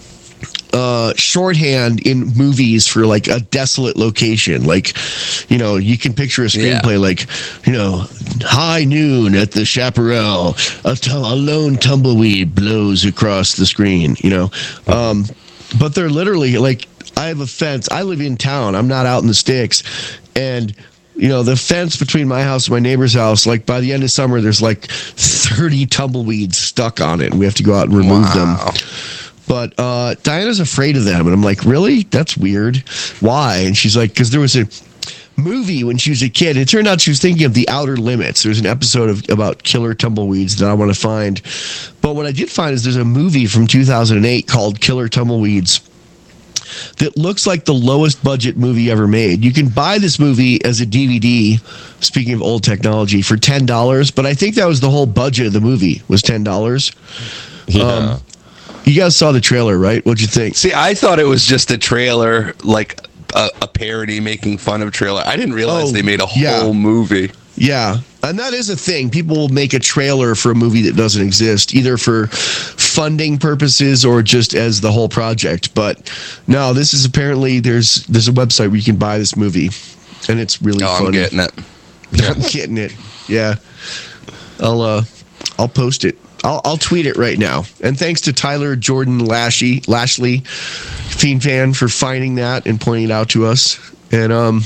uh, shorthand in movies for like a desolate location. Like, you know, you can picture a screenplay yeah. like, you know, high noon at the Chaparral, a, t- a lone tumbleweed blows across the screen, you know. Um, but they're literally like, I have a fence. I live in town. I'm not out in the sticks. And you know, the fence between my house and my neighbor's house, like by the end of summer, there's like thirty tumbleweeds stuck on it, and we have to go out and remove wow. them. But uh, Diana's afraid of them, and I'm like, really? That's weird. Why? And she's like, because there was a movie when she was a kid. It turned out she was thinking of The Outer Limits. There's an episode of about killer tumbleweeds that I want to find. But what I did find is there's a movie from two thousand eight called Killer Tumbleweeds that looks like the lowest budget movie ever made. You can buy this movie as a D V D, speaking of old technology, for ten dollars, but I think that was the whole budget of the movie, was ten dollars. Yeah. Um, you guys saw the trailer, right? What'd you think? See, I thought it was just a trailer, like a, a parody making fun of trailer. I didn't realize Oh, they made a whole yeah. movie. Yeah, and that is a thing. People will make a trailer for a movie that doesn't exist, either for funding purposes or just as the whole project. But no, this is apparently, there's there's a website where you can buy this movie, and it's really Oh, funny. I'm getting it. I'm getting it. Yeah, I'll uh, I'll post it. I'll I'll tweet it right now. And thanks to Tyler Jordan Lashley, Lashley, Fiend Fan, for finding that and pointing it out to us. And um.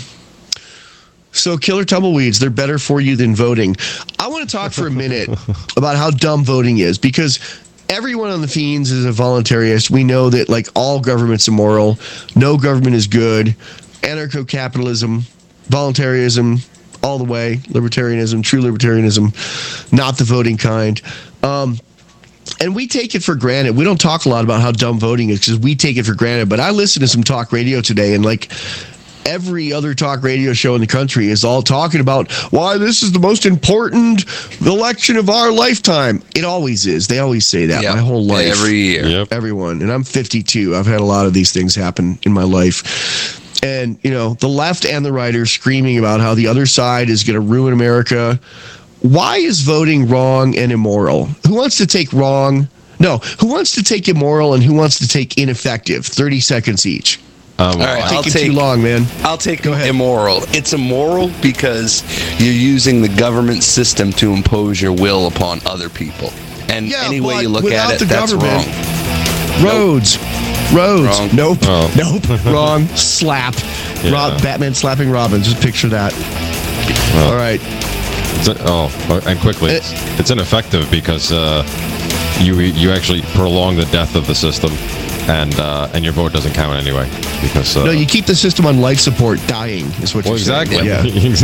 So killer tumbleweeds, they're better for you than voting. I want to talk for a minute about how dumb voting is, because everyone on the Fiends is a voluntarist. We know that like all government's immoral. No government is good. Anarcho-capitalism, voluntarism, all the way. Libertarianism, true libertarianism, not the voting kind. Um, and we take it for granted. We don't talk a lot about how dumb voting is because we take it for granted. But I listened to some talk radio today, and like every other talk radio show in the country is all talking about why this is the most important election of our lifetime. It always is. They always say that Yep. my whole life. Every year. Yep. Everyone. And I'm fifty-two. I've had a lot of these things happen in my life. And, you know, the left and the right are screaming about how the other side is going to ruin America. Why is voting wrong and immoral? Who wants to take wrong? No. Who wants to take immoral and who wants to take ineffective? thirty seconds each. Um, All right, Taking I'll too take long, man. I'll take immoral. It's immoral because you're using the government system to impose your will upon other people. And Yeah, any way but you look without at the it, that's government- wrong. Roads. Roads. Wrong. Nope. Oh. Nope. Wrong. Slap. Yeah. Rob, Batman slapping Robin. Just picture that. All right. It's a- oh, and quickly, it's, it's ineffective because uh, you you actually prolong the death of the system, and uh, and your vote doesn't count anyway because uh, No, you keep the system on life support. Dying is what well, you're exactly. saying.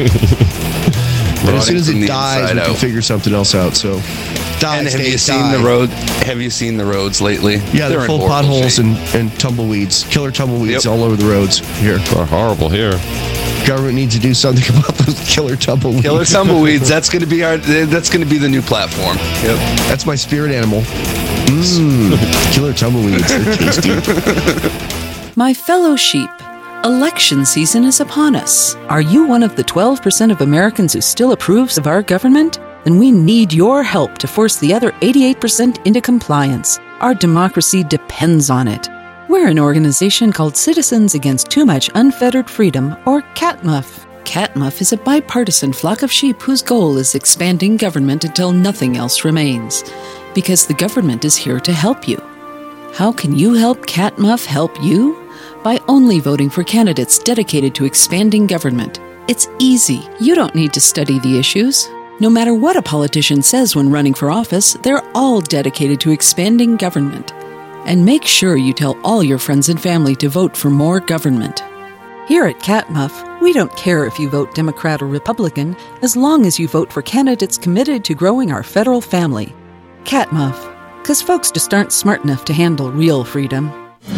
Yeah. And as soon as Rotting from it the dies, we inside can out. figure something else out. So, die, And have stay, you seen die. the road? Have you seen the roads lately? Yeah, they're, in full of horrible potholes shape. and, and tumbleweeds. Killer tumbleweeds Yep. all over the roads here. They're horrible here. Government needs to do something about those killer tumbleweeds. Killer tumbleweeds. That's going to be our. That's going to be the new platform. Yep. That's my spirit animal. Mmm. Killer tumbleweeds. They're tasty. My fellow sheep, Election season is upon us. Are you one of the twelve percent of Americans who still approves of our government? Then we need your help to force the other eighty-eight percent into compliance. Our democracy depends on it. We're an organization called Citizens Against Too Much Unfettered Freedom, or CATMUF. CATMUF is a bipartisan flock of sheep whose goal is expanding government until nothing else remains. Because the government is here to help you. How can you help CATMUF help you? By only voting for candidates dedicated to expanding government. It's easy. You don't need to study the issues. No matter what a politician says when running for office, they're all dedicated to expanding government. And make sure you tell all your friends and family to vote for more government. Here at CATMUF, we don't care if you vote Democrat or Republican, as long as you vote for candidates committed to growing our federal family. CATMUF, because folks just aren't smart enough to handle real freedom.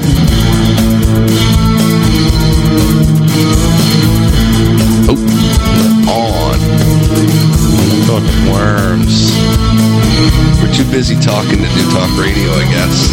On. Fucking worms. We're too busy talking to do talk radio, I guess.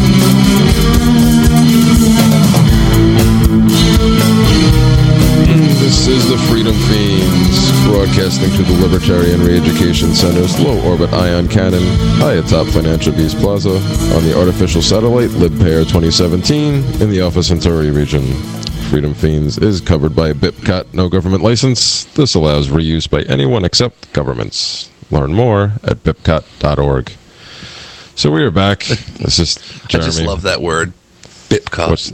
This is the Freedom Fiends, broadcasting to the Libertarian Re-Education Center's low-orbit ion cannon high atop Financial Beast Plaza on the artificial satellite LibPair twenty seventeen in the Alpha Centauri region. Freedom Fiends is covered by a B I P C A T no government license. This allows reuse by anyone except governments. Learn more at B I P C A T dot org. So we are back. This is Jeremy. I just love that word, B I P C A T. What's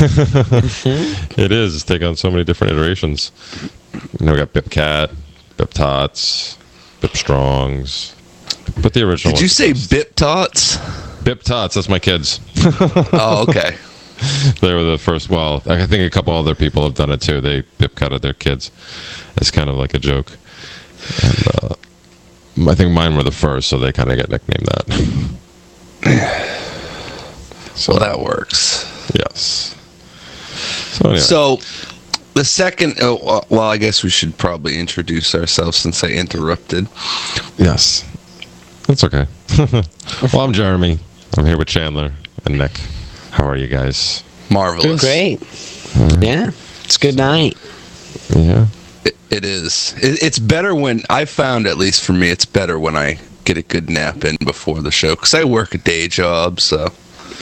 it is. Take on so many different iterations. You know, we got B I P C A T, B I P T O T S, B I P Strongs. But the original. Did you say B I P T O T S? B I P T O T S, that's my kids. Oh, okay. They were the first. Well, I think a couple other people have done it too. They B I P C A T'd their kids. It's kind of like a joke. And uh, I think mine were the first, so they kind of get nicknamed that. So that works. Yes. So, anyway. So the second, oh, well, I guess we should probably introduce ourselves since I interrupted. Yes. That's okay. Well, I'm Jeremy. I'm here with Chandler and Nick. How are you guys? Marvelous. Great. Right. Yeah. It's good night. Yeah. It, it is. It, it's better when, I found, at least for me, it's better when I get a good nap in before the show. Because I work a day job, so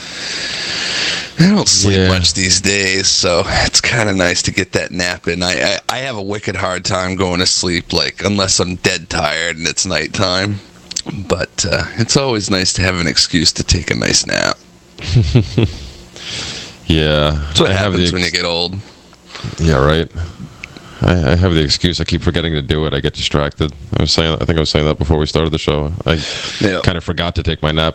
I don't sleep yeah. much these days. So it's kind of nice to get that nap in. I, I, I have a wicked hard time going to sleep, like, unless I'm dead tired and it's nighttime. But uh, it's always nice to have an excuse to take a nice nap. Yeah. That's what I happens have the ex- when you get old. Yeah, right. I, I have the excuse. I keep forgetting to do it. I get distracted. I was saying. I think I was saying that before we started the show. I yeah. kind of forgot to take my nap.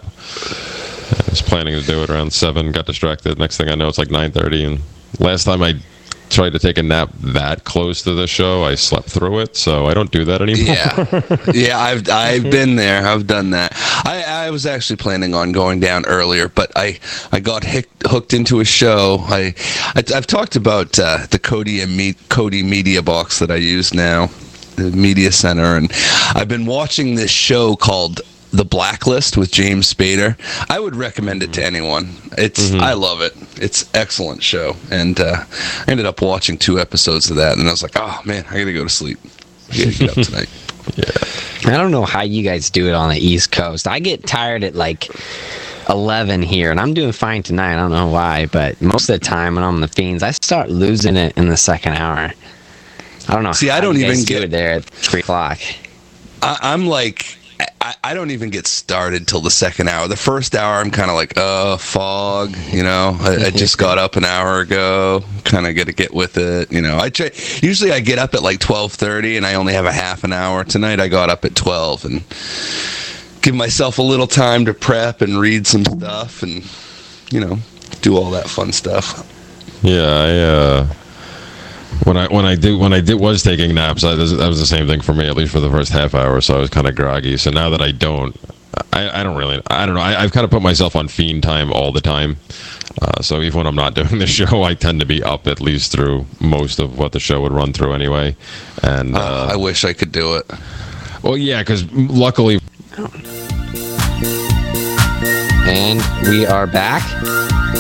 I was planning to do it around seven. Got distracted. Next thing I know, it's like nine thirty. And last time I tried to take a nap that close to the show, I slept through it. So I don't do that anymore. Yeah, yeah. I've I've been there. I've done that. I, I was actually planning on going down earlier, but I I got hick, hooked into a show. I, I I've talked about uh, the Kodi and Me, Kodi Media Box that I use now, the Media Center, and I've been watching this show called The Blacklist with James Spader. I would recommend it to anyone. It's mm-hmm. I love it. It's excellent show, and uh, I ended up watching two episodes of that, and I was like, oh man, I gotta go to sleep. I gotta get up tonight. Yeah. I don't know how you guys do it on the East Coast. I get tired at like eleven here, and I'm doing fine tonight. I don't know why, but most of the time when I'm on the Fiends, I start losing it in the second hour. I don't know. See, how I don't you even guys get do it there at three o'clock. I, I'm like. I, I don't even get started till the second hour. The first hour, I'm kind of like, uh, fog, you know. I, I just got up an hour ago. Kind of got to get with it, you know. I try, usually I get up at like twelve thirty, and I only have a half an hour. Tonight I got up at twelve and give myself a little time to prep and read some stuff and, you know, do all that fun stuff. Yeah, I. Uh... When I when I did when I did was taking naps, I, that was the same thing for me. At least for the first half hour, so I was kind of groggy. So now that I don't, I, I don't really, I don't know. I, I've kind of put myself on fiend time all the time. Uh, so even when I'm not doing the show, I tend to be up at least through most of what the show would run through anyway. And uh, uh, I wish I could do it. Well, yeah, because luckily. And we are back.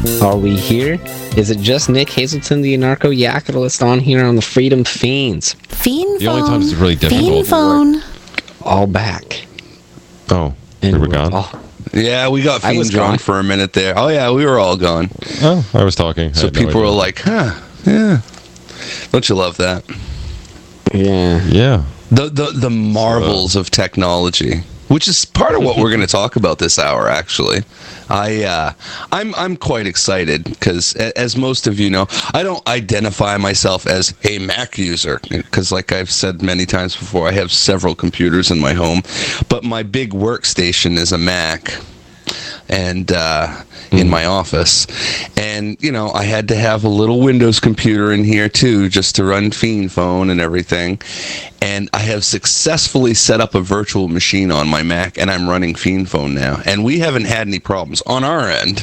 Are we here? Is it just Nick Hazelton, the anarcho-yapitalist, on here on the Freedom Fiends? Fiend The only time it's really difficult. Fiend phone. All back. Oh, we were gone. all- Yeah, we got I was Fiend John gone. for a minute there. Oh yeah, we were all gone. Oh, I was talking. I So had no people were idea. like, huh, yeah. Don't you love that? Yeah. Yeah. The the the marvels of technology, which is part of what we're going to talk about this hour. Actually, I uh, I'm I'm quite excited because, as most of you know, I don't identify myself as a Mac user because, like I've said many times before, I have several computers in my home, but my big workstation is a Mac. And uh, in my office, and you know, I had to have a little Windows computer in here too, just to run Fiend Phone and everything. And I have successfully set up a virtual machine on my Mac, and I'm running Fiend Phone now, and we haven't had any problems on our end.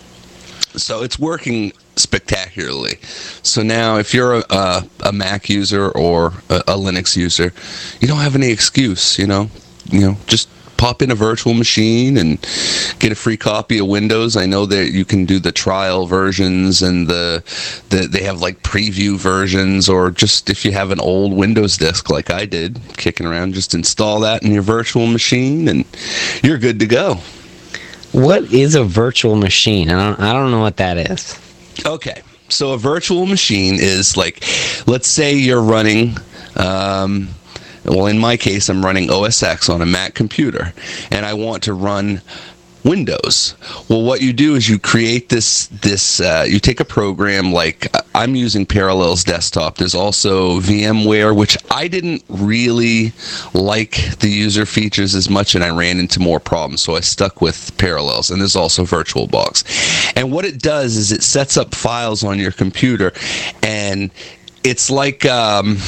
So it's working spectacularly. So now, if you're a, a, a Mac user or a, a Linux user, you don't have any excuse. You know, you know, just pop in a virtual machine and get a free copy of Windows. I know that you can do the trial versions and the, the they have like preview versions, or just if you have an old Windows disk like I did kicking around, just install that in your virtual machine and you're good to go. What is a virtual machine? I don't, I don't know what that is. Okay, so a virtual machine is like, let's say you're running um, well, in my case, I'm running O S X on a Mac computer, and I want to run Windows. Well, what you do is you create this, this uh, you take a program like, I'm using Parallels Desktop. There's also VMware, which I didn't really like the user features as much, and I ran into more problems, so I stuck with Parallels. And there's also VirtualBox. And what it does is it sets up files on your computer, and it's like... Um,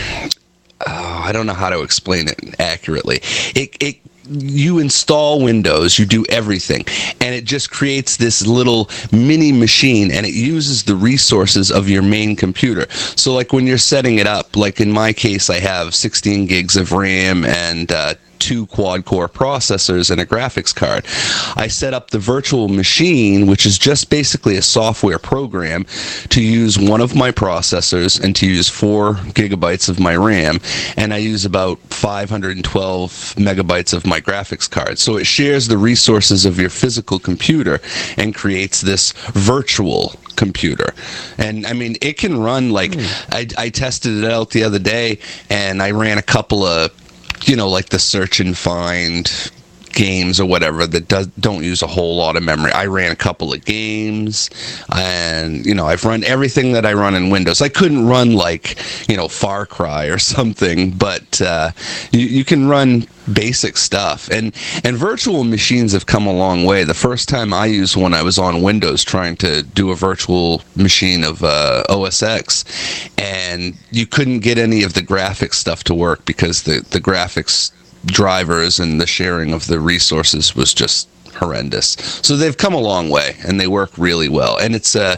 Oh, I don't know how to explain it accurately. It, it, you install Windows, you do everything, and it just creates this little mini machine, and it uses the resources of your main computer. So, like when you're setting it up, like in my case, I have sixteen gigs of RAM and uh, two quad-core processors and a graphics card. I set up the virtual machine, which is just basically a software program, to use one of my processors and to use four gigabytes of my RAM, and I use about five hundred twelve megabytes of my graphics card. So it shares the resources of your physical computer and creates this virtual computer. And I mean, it can run like, mm. I, I tested it out the other day, and I ran a couple of, you know, like the search and find games or whatever that does, don't use a whole lot of memory. I ran a couple of games, and, you know, I've run everything that I run in Windows. I couldn't run like, you know, Far Cry or something, but uh, you, you can run basic stuff. And, and virtual machines have come a long way. The first time I used one, I was on Windows trying to do a virtual machine of uh, O S X, and you couldn't get any of the graphics stuff to work because the, the graphics drivers and the sharing of the resources was just horrendous. So they've come a long way, and they work really well. And it's a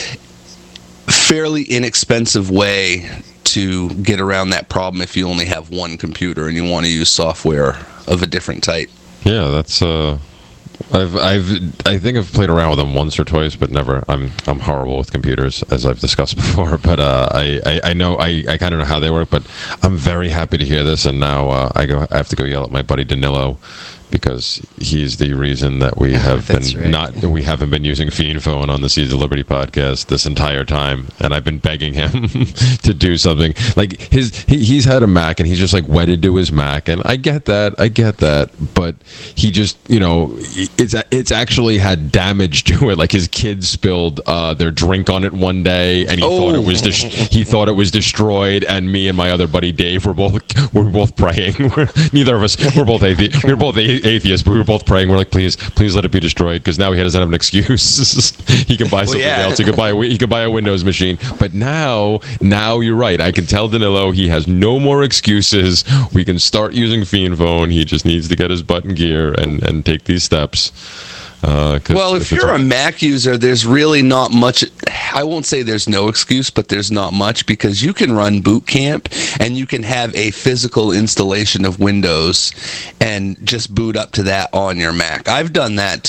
fairly inexpensive way to get around that problem if you only have one computer and you want to use software of a different type. Yeah, that's uh I've I've I think I've played around with them once or twice, but never. I'm I'm horrible with computers, as I've discussed before. But uh, I, I I know I, I kind of know how they work. But I'm very happy to hear this, and now uh, I go I have to go yell at my buddy Danilo, because he's the reason that we have been right. not we haven't been using Fiend Phone on the Seeds of Liberty podcast this entire time, and I've been begging him to do something. Like his he, he's had a Mac, and he's just like wedded to his Mac, and I get that, I get that, but he just, you know, it's it's actually had damage to it. Like his kids spilled uh, their drink on it one day, and he Oh. thought it was dis- he thought it was destroyed, and me and my other buddy Dave were both we were both praying. We're, neither of us we're both athe- we're both a- atheists, but we were both praying. We're like, please, please let it be destroyed, because now he doesn't have an excuse. He can buy something yeah. else. He could buy a, he could buy a Windows machine. But now, now you're right. I can tell Danilo he has no more excuses. We can start using Fiend Phone. He just needs to get his butt in gear and, and take these steps. Uh, Well, if you're a Mac user, there's really not much. I won't say there's no excuse, but there's not much, because you can run Boot Camp and you can have a physical installation of Windows and just boot up to that on your Mac. I've done that too.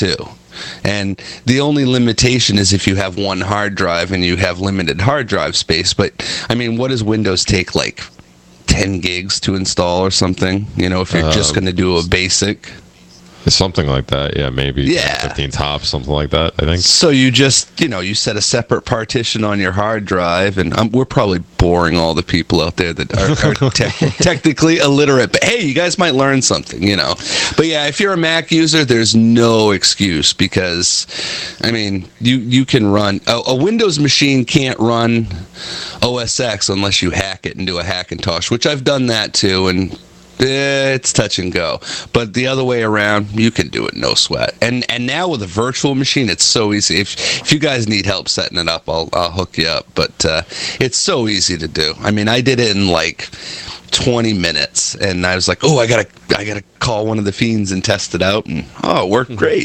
And the only limitation is if you have one hard drive and you have limited hard drive space. But, I mean, what does Windows take, like ten gigs to install or something? You know, if you're Uh, just going to do a basic... Something like that, yeah, maybe. Yeah. fifteen tops, something like that, I think. So you just, you know, you set a separate partition on your hard drive, and um, we're probably boring all the people out there that are, are tech technically illiterate. But hey, you guys might learn something, you know. But yeah, if you're a Mac user, there's no excuse because, I mean, you you can run a, a Windows machine can't run O S X unless you hack it and do a Hackintosh, which I've done that too, and. It's touch and go, but the other way around, you can do it no sweat. And and now with a virtual machine, it's so easy. If if you guys need help setting it up, I'll I'll hook you up. But uh, it's so easy to do. I mean, I did it in like twenty minutes, and I was like, oh, I gotta I gotta call one of the fiends and test it out, and oh, it worked great.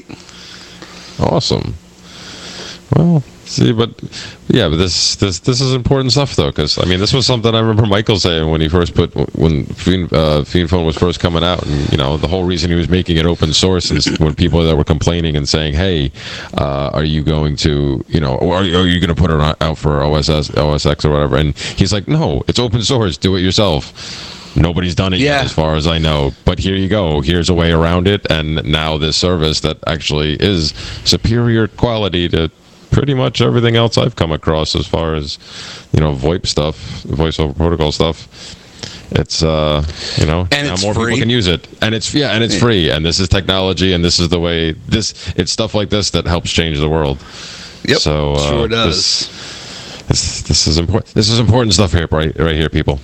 Awesome. Well, see, but yeah, but this this this is important stuff though, because I mean, this was something I remember Michael saying when he first put when Fiend, uh, Fiend Phone was first coming out, and you know, the whole reason he was making it open source is when people that were complaining and saying, "Hey, uh, are you going to, you know, or are you, are you going to put it on, out for O S S, O S X or whatever?" And he's like, "No, it's open source. Do it yourself." Nobody's done it Yeah. yet, as far as I know. But here you go. Here's a way around it, and now this service that actually is superior quality to pretty much everything else I've come across as far as, you know, VoIP stuff, voice over protocol stuff. It's uh, you know, and now it's more free. people can use it, and it's yeah, and it's Yeah. free, and this is technology, and this is the way this. It's stuff like this that helps change the world. Yep, So uh, sure does. This, this, this is important. This is important stuff here, right, right here, people.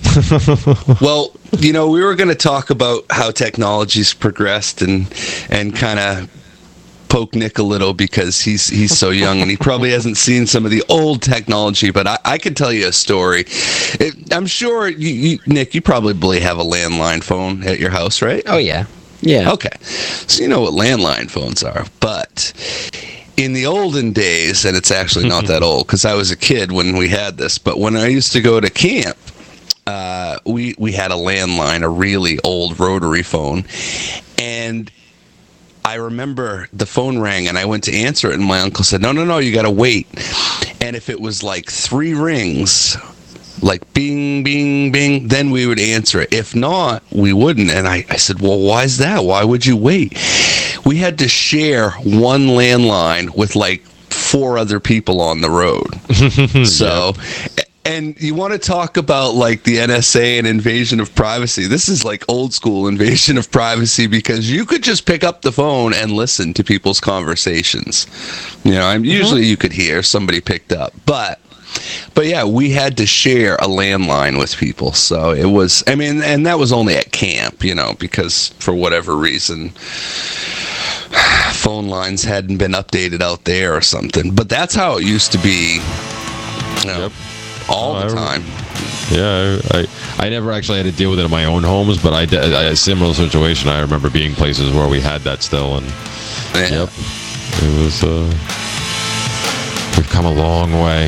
Well, you know, we were going to talk about how technology's progressed and and kind of poke Nick a little because he's he's so young and he probably hasn't seen some of the old technology. But I, I could tell you a story. It, I'm sure you, you, Nick, you probably have a landline phone at your house, right? Oh yeah, yeah. Okay, so you know what landline phones are, but. In the olden days, and it's actually not that old because I was a kid when we had this, but when I used to go to camp, uh, we we had a landline, a really old rotary phone, and I remember the phone rang and I went to answer it, and my uncle said, "No, no, no, you got to wait." And if it was like three rings, like bing, bing, bing, then we would answer it. If not, we wouldn't. And I, I said, well, why is that? Why would you wait? We had to share one landline with like four other people on the road. So, and you want to talk about like the N S A and invasion of privacy. This is like old school invasion of privacy because you could just pick up the phone and listen to people's conversations. You know, I'm, usually you could hear somebody picked up, but But yeah, we had to share a landline with people. So it was, I mean, and that was only at camp, you know, because for whatever reason, phone lines hadn't been updated out there or something. But that's how it used to be, you know, Yep. all Oh, the I- time. Yeah, I, I I never actually had to deal with it in my own homes, but I did I, a similar situation. I remember being places where we had that still, and Yeah. yep, it was. Uh, we've come a long way.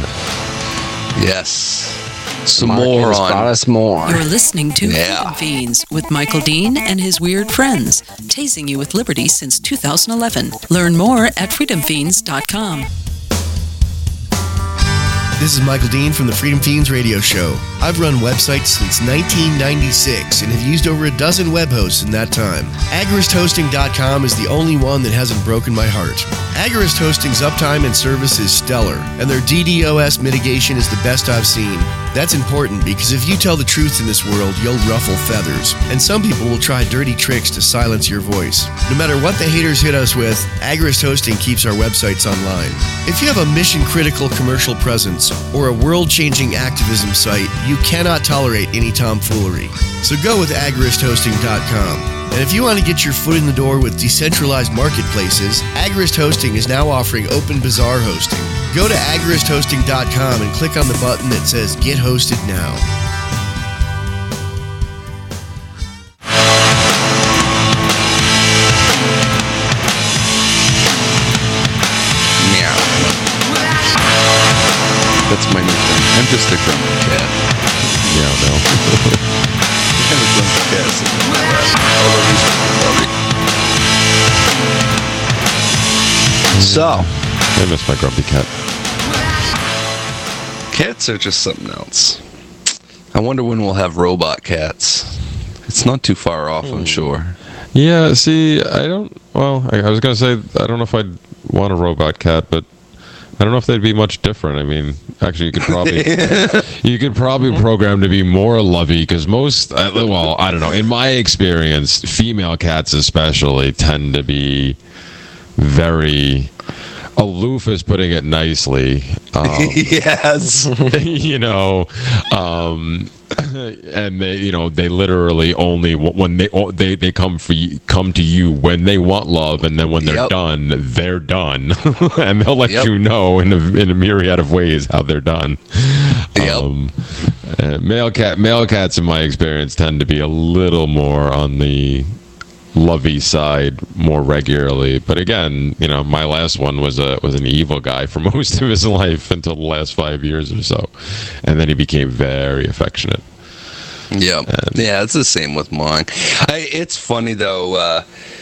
Yes. Some Mark more has brought on. us more. You're listening to Yeah. Freedom Fiends with Michael Dean and his weird friends, tasing you with liberty since two thousand eleven. Learn more at freedom fiends dot com. This is Michael Dean from the Freedom Fiends radio show. I've run websites since nineteen ninety-six and have used over a dozen web hosts in that time. Agorist Hosting dot com is the only one that hasn't broken my heart. Agorist Hosting's uptime and service is stellar, and their D DoS mitigation is the best I've seen. That's important because if you tell the truth in this world, you'll ruffle feathers, and some people will try dirty tricks to silence your voice. No matter what the haters hit us with, Agorist Hosting keeps our websites online. If you have a mission-critical commercial presence or a world-changing activism site, you cannot tolerate any tomfoolery. So go with agorist hosting dot com. And if you want to get your foot in the door with decentralized marketplaces, Agorist Hosting is now offering Open Bazaar hosting. Go to agorist hosting dot com and click on the button that says Get Hosted Now. Meow. That's my new thing. I'm just a grumpy cat. Yeah, no. I'm a grumpy cat sitting in my lap. Although he's pretty lovely. So, I miss my grumpy cat. Cats are just something else. I wonder when we'll have robot cats. It's not too far off, I'm sure. Yeah, see, I don't... Well, I, I was going to say, I don't know if I'd want a robot cat, but I don't know if they'd be much different. I mean, actually, you could probably... you could probably program to be more lovey, because most... Uh, well, I don't know. In my experience, female cats especially tend to be very... aloof is putting it nicely. Um, yes. You know, um, and they, you know, they literally only when they they they come for you, come to you when they want love, and then when they're Yep. done, they're done, and they'll let Yep. you know in a, in a myriad of ways how they're done. Yep. Um, uh, male cat male cats, in my experience, tend to be a little more on the lovey side more regularly, but again, you know, my last one was a was an evil guy for most of his life until the last five years or so, and then he became very affectionate. Yeah, yeah, it's the same with mine. I, it's funny though. Uh,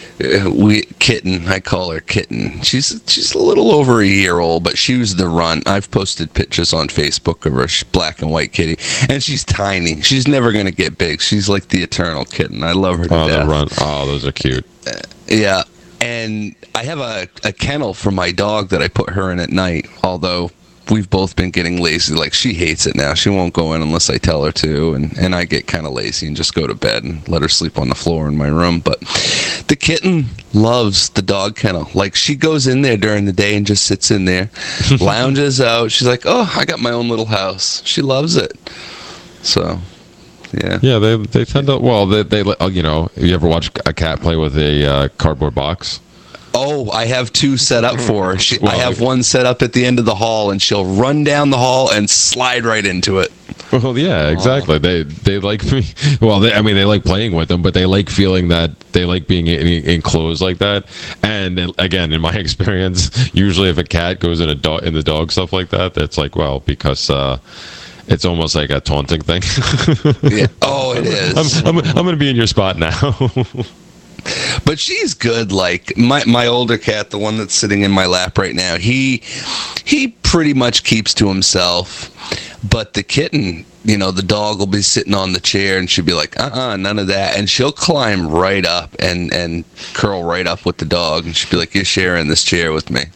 we Kitten, I call her Kitten. She's she's a little over a year old, but she was the runt. I've posted pictures on Facebook of her, she's black and white kitty, and she's tiny. She's never gonna get big. She's like the eternal kitten. I love her to Oh, death. the runt. Oh, those are cute. Yeah, and I have a, a kennel for my dog that I put her in at night, although we've both been getting lazy. Like, she hates it now. She won't go in unless I tell her to, and, and I get kind of lazy and just go to bed and let her sleep on the floor in my room. But the kitten loves the dog kennel. Like, she goes in there during the day and just sits in there, lounges out. She's like, oh, I got my own little house. She loves it. So... Yeah. Yeah, they they tend to. Well, they they uh, you know. You ever watch a cat play with a uh, cardboard box? Oh, I have two set up for her. She, Well, I have one set up at the end of the hall, and she'll run down the hall and slide right into it. Well, yeah, exactly. They they like me. Well, they, I mean, they like playing with them, but they like feeling that they like being in, enclosed like that. And then, again, in my experience, usually if a cat goes in a dog in the dog stuff like that, that's like, well, because. Uh, It's almost like a taunting thing. Yeah. Oh, it is. I'm, I'm, I'm going to be in your spot now. But she's good. Like my my older cat, the one that's sitting in my lap right now, he he pretty much keeps to himself. But the kitten, you know, the dog will be sitting on the chair, and she'll be like, uh-uh, none of that. And she'll climb right up and, and curl right up with the dog, and she'll be like, you're sharing this chair with me.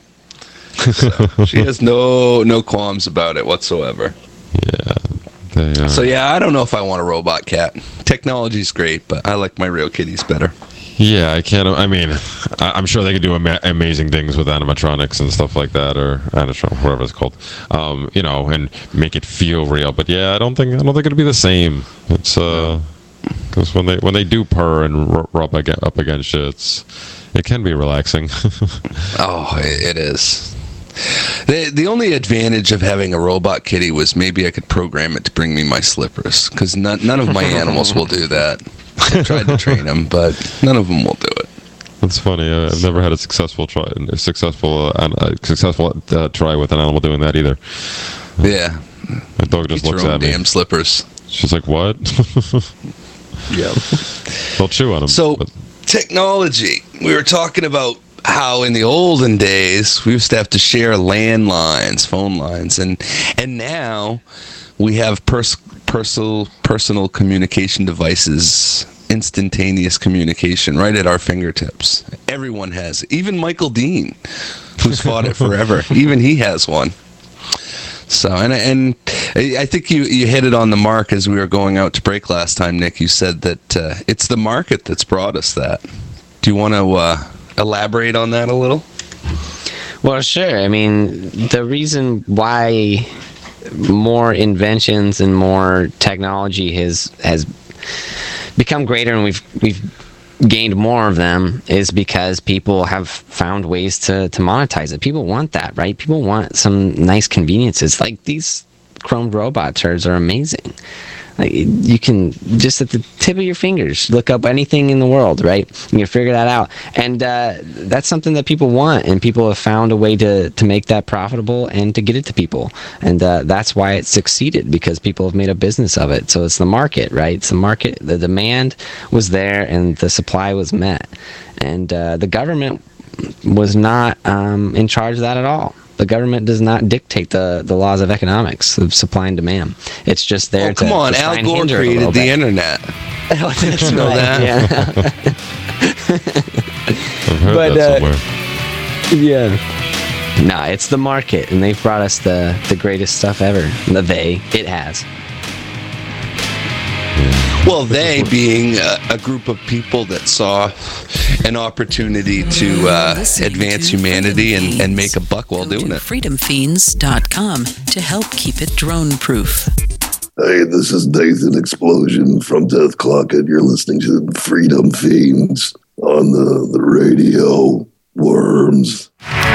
So she has no no qualms about it whatsoever. Yeah. They, uh, So yeah, I don't know if I want a robot cat. Technology's great, but I like my real kitties better. Yeah, I can't. I mean, I, I'm sure they could do ama- amazing things with animatronics and stuff like that, or animatronic, whatever it's called. Um, you know, and make it feel real. But yeah, I don't think I don't think it'll be the same. It's uh, because when they when they do purr and r- rub ag- up against you, it's it can be relaxing. Oh, it, it is. The the only advantage of having a robot kitty was maybe I could program it to bring me my slippers, because none, none of my animals will do that. I tried to train them, but none of them will do it. That's funny. Uh, I've never had a successful try, a successful, uh, uh, successful uh, try with an animal doing that either. Yeah, My dog just Get looks your own at me. damn slippers. She's like, "What?" Yeah. They'll chew on them. So, technology. We were talking about how in the olden days we used to have to share landlines, phone lines, and and now we have pers- personal personal communication devices, instantaneous communication right at our fingertips. Everyone has it. Even Michael Dean, who's fought it forever, even he has one. So, and and I think you, you hit it on the mark as we were going out to break last time, Nick. You said that uh, it's the market that's brought us that. Do you want to uh, elaborate on that a little? Well, sure. I mean, the reason why more inventions and more technology has has become greater, and we've we've gained more of them, is because people have found ways to to monetize it. People want that, right? People want some nice conveniences. Like these chromed robot turds are amazing. Like, you can just at the tip of your fingers look up anything in the world, right? And you figure that out, and uh, that's something that people want, and people have found a way to to make that profitable and to get it to people, and uh, that's why it succeeded, because people have made a business of it. So it's the market, right? It's the market. The demand was there, and the supply was met, and uh, the government was not um, in charge of that at all. The government does not dictate the, the laws of economics, of supply and demand. It's just there Oh, to come on. to try Al and Gore hinder it a created little the bit. internet. Oh, that's You know right, that? yeah. I've heard But, that uh, somewhere. Yeah. Nah, it's the market, and they've brought us the, the greatest stuff ever. The they, it has. Well, they being a, a group of people that saw an opportunity to uh, advance humanity and, and make a buck while doing it. freedom fiends dot com to help keep it drone proof. Hey, this is Nathan Explosion from Death Clock, and you're listening to Freedom Fiends on the, the radio. Worms.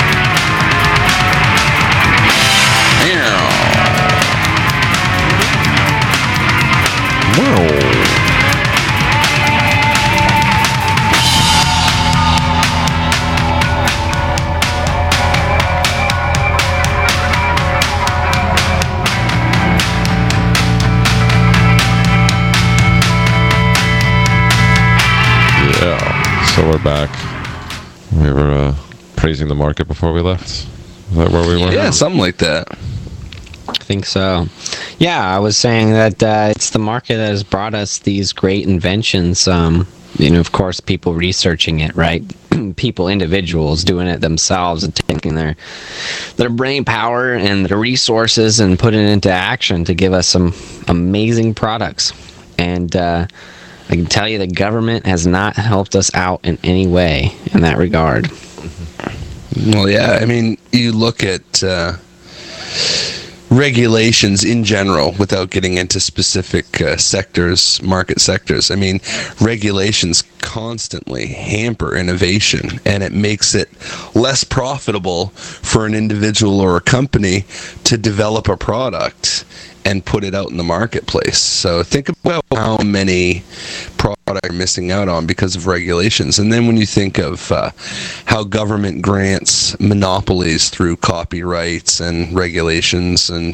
Yeah, so we're back. We were uh, praising the market before we left. Is that where we were? Yeah, something like that. I think so. Yeah, I was saying that uh, it's the market that has brought us these great inventions. Um, you know, of course, people researching it, right? People, individuals doing it themselves and taking their their brain power and their resources and putting it into action to give us some amazing products. And uh, I can tell you the government has not helped us out in any way in that regard. Well, yeah, I mean, you look at uh, regulations in general without getting into specific uh, sectors, market sectors. I mean, regulations constantly hamper innovation, and it makes it less profitable for an individual or a company to develop a product and put it out in the marketplace. So think about how many products are missing out on because of regulations. And then when you think of uh, how government grants monopolies through copyrights and regulations and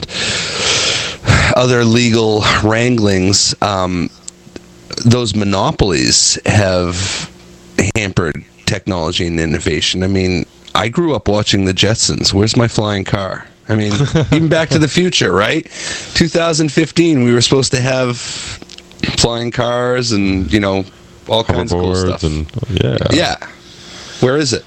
other legal wranglings, um, those monopolies have hampered technology and innovation. I mean, I grew up watching the Jetsons. Where's my flying car? I mean, even Back to the Future, right? two thousand fifteen, we were supposed to have flying cars and, you know, all kinds of cool stuff. And, yeah. Yeah. Where is it?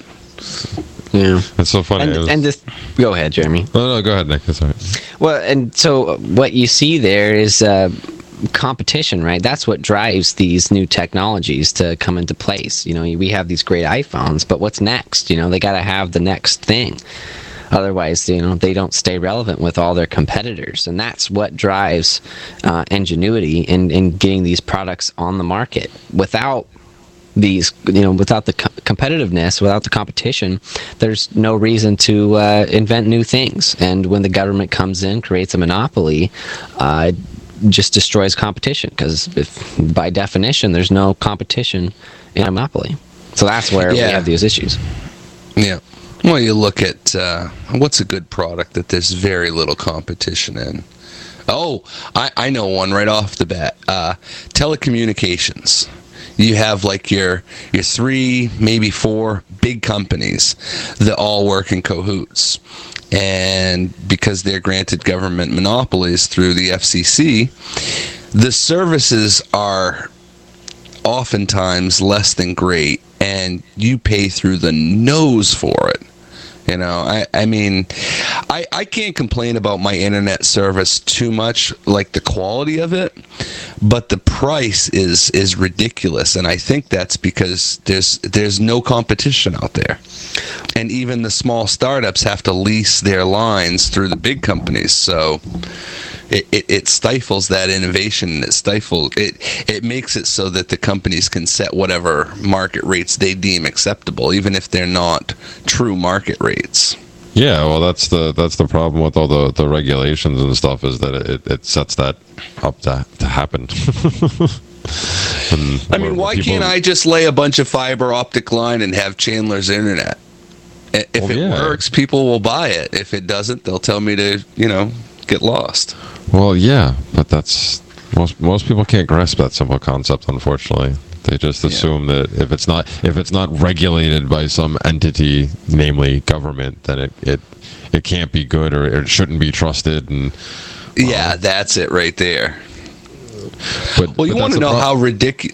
Yeah. It's so funny. And, It was- and this, go ahead, Jeremy. No, no, go ahead, Nick. That's all right. Well, and so what you see there is uh, competition, right? That's what drives these new technologies to come into place. You know, we have these great iPhones, but what's next? You know, they got to have the next thing. Otherwise, you know, they don't stay relevant with all their competitors, and that's what drives uh, ingenuity in, in getting these products on the market. Without these, you know, without the co- competitiveness, without the competition, there's no reason to uh, invent new things. And when the government comes in, creates a monopoly, uh, it just destroys competition, because if by definition there's no competition in a monopoly. So that's where Yeah. we have these issues. Yeah. Well, you look at uh, what's a good product that there's very little competition in. Oh, I, I know one right off the bat. Uh, telecommunications. You have like your your three, maybe four big companies that all work in cahoots. And because they're granted government monopolies through the F C C, the services are oftentimes less than great, and you pay through the nose for it. You know, I, I mean, I, I can't complain about my internet service too much, like the quality of it, but the price is is ridiculous, and I think that's because there's there's no competition out there. And even the small startups have to lease their lines through the big companies, so it, it, it stifles that innovation. It stifles it. It makes it so that the companies can set whatever market rates they deem acceptable, even if they're not true market rates. Yeah, well, that's the that's the problem with all the, the regulations and stuff, is that it, it sets that up to, to happen. And I mean, where why people- can't I just lay a bunch of fiber optic line and have Chandler's internet? I- If Well, it yeah. works, people will buy it. If it doesn't, they'll tell me to, you know, get lost. Well, yeah, but that's most most people can't grasp that simple concept, unfortunately. They just assume yeah. that if it's not if it's not regulated by some entity, namely government, then it it, it can't be good or it shouldn't be trusted. And well, yeah, that's it right there. But, well, you but want to know pro- how ridiculous?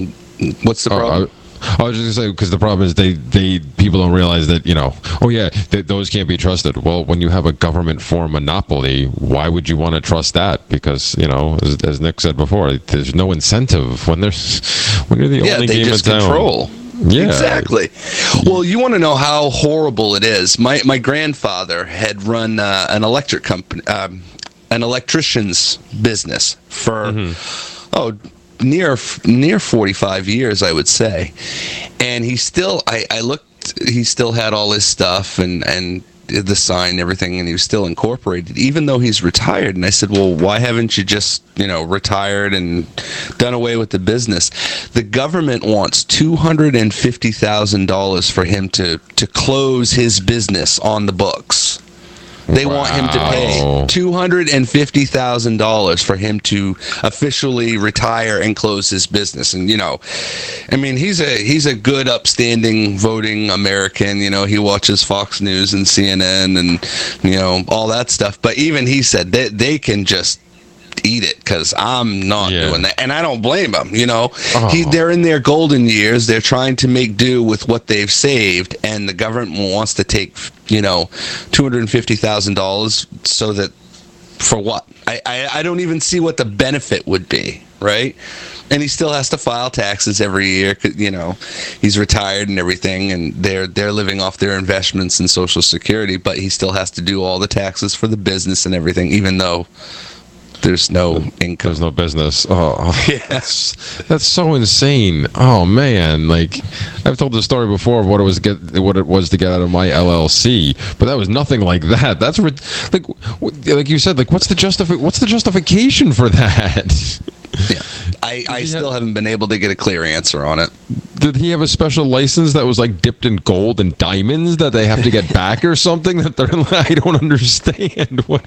What's the problem? Uh, I was just gonna say, because the problem is they, they people don't realize that, you know, oh yeah, th- those can't be trusted. Well, when you have a government form monopoly, why would you want to trust that? Because, you know, as, as Nick said before, there's no incentive when there's when you're the yeah, only they game just in town. control. Yeah, exactly. Well, you want to know how horrible it is. My my grandfather had run uh, an electric company, um, an electrician's business for mm-hmm. oh. near near forty-five years, I would say. And he still I, I looked he still had all his stuff and and the sign and everything, and he was still incorporated even though he's retired. And I said, well, why haven't you just, you know, retired and done away with the business? The government wants two hundred fifty thousand dollars for him to to close his business on the books. They wow. want him to pay two hundred fifty thousand dollars for him to officially retire and close his business. And, you know, I mean, he's a he's a good, upstanding, voting American. You know, he watches Fox News and C N N and, you know, all that stuff. But even he said that they can just eat it because I'm not yeah. doing that, and I don't blame them. You know, oh. he, they're in their golden years. They're trying to make do with what they've saved, and the government wants to take, you know, two hundred fifty thousand dollars so that for what? I, I I don't even see what the benefit would be, right? And he still has to file taxes every year. You know, he's retired and everything, and they're they're living off their investments in Social Security, but he still has to do all the taxes for the business and everything, even though there's no income. There's no business. Oh, yeah. that's that's so insane. Oh man, like I've told the story before of what it was get what it was to get out of my L L C, but that was nothing like that. That's like like you said, like what's the justifi- what's the justification for that? Yeah, I, I still have, haven't been able to get a clear answer on it. Did he have a special license that was like dipped in gold and diamonds that they have to get back or something? That they're I don't understand. What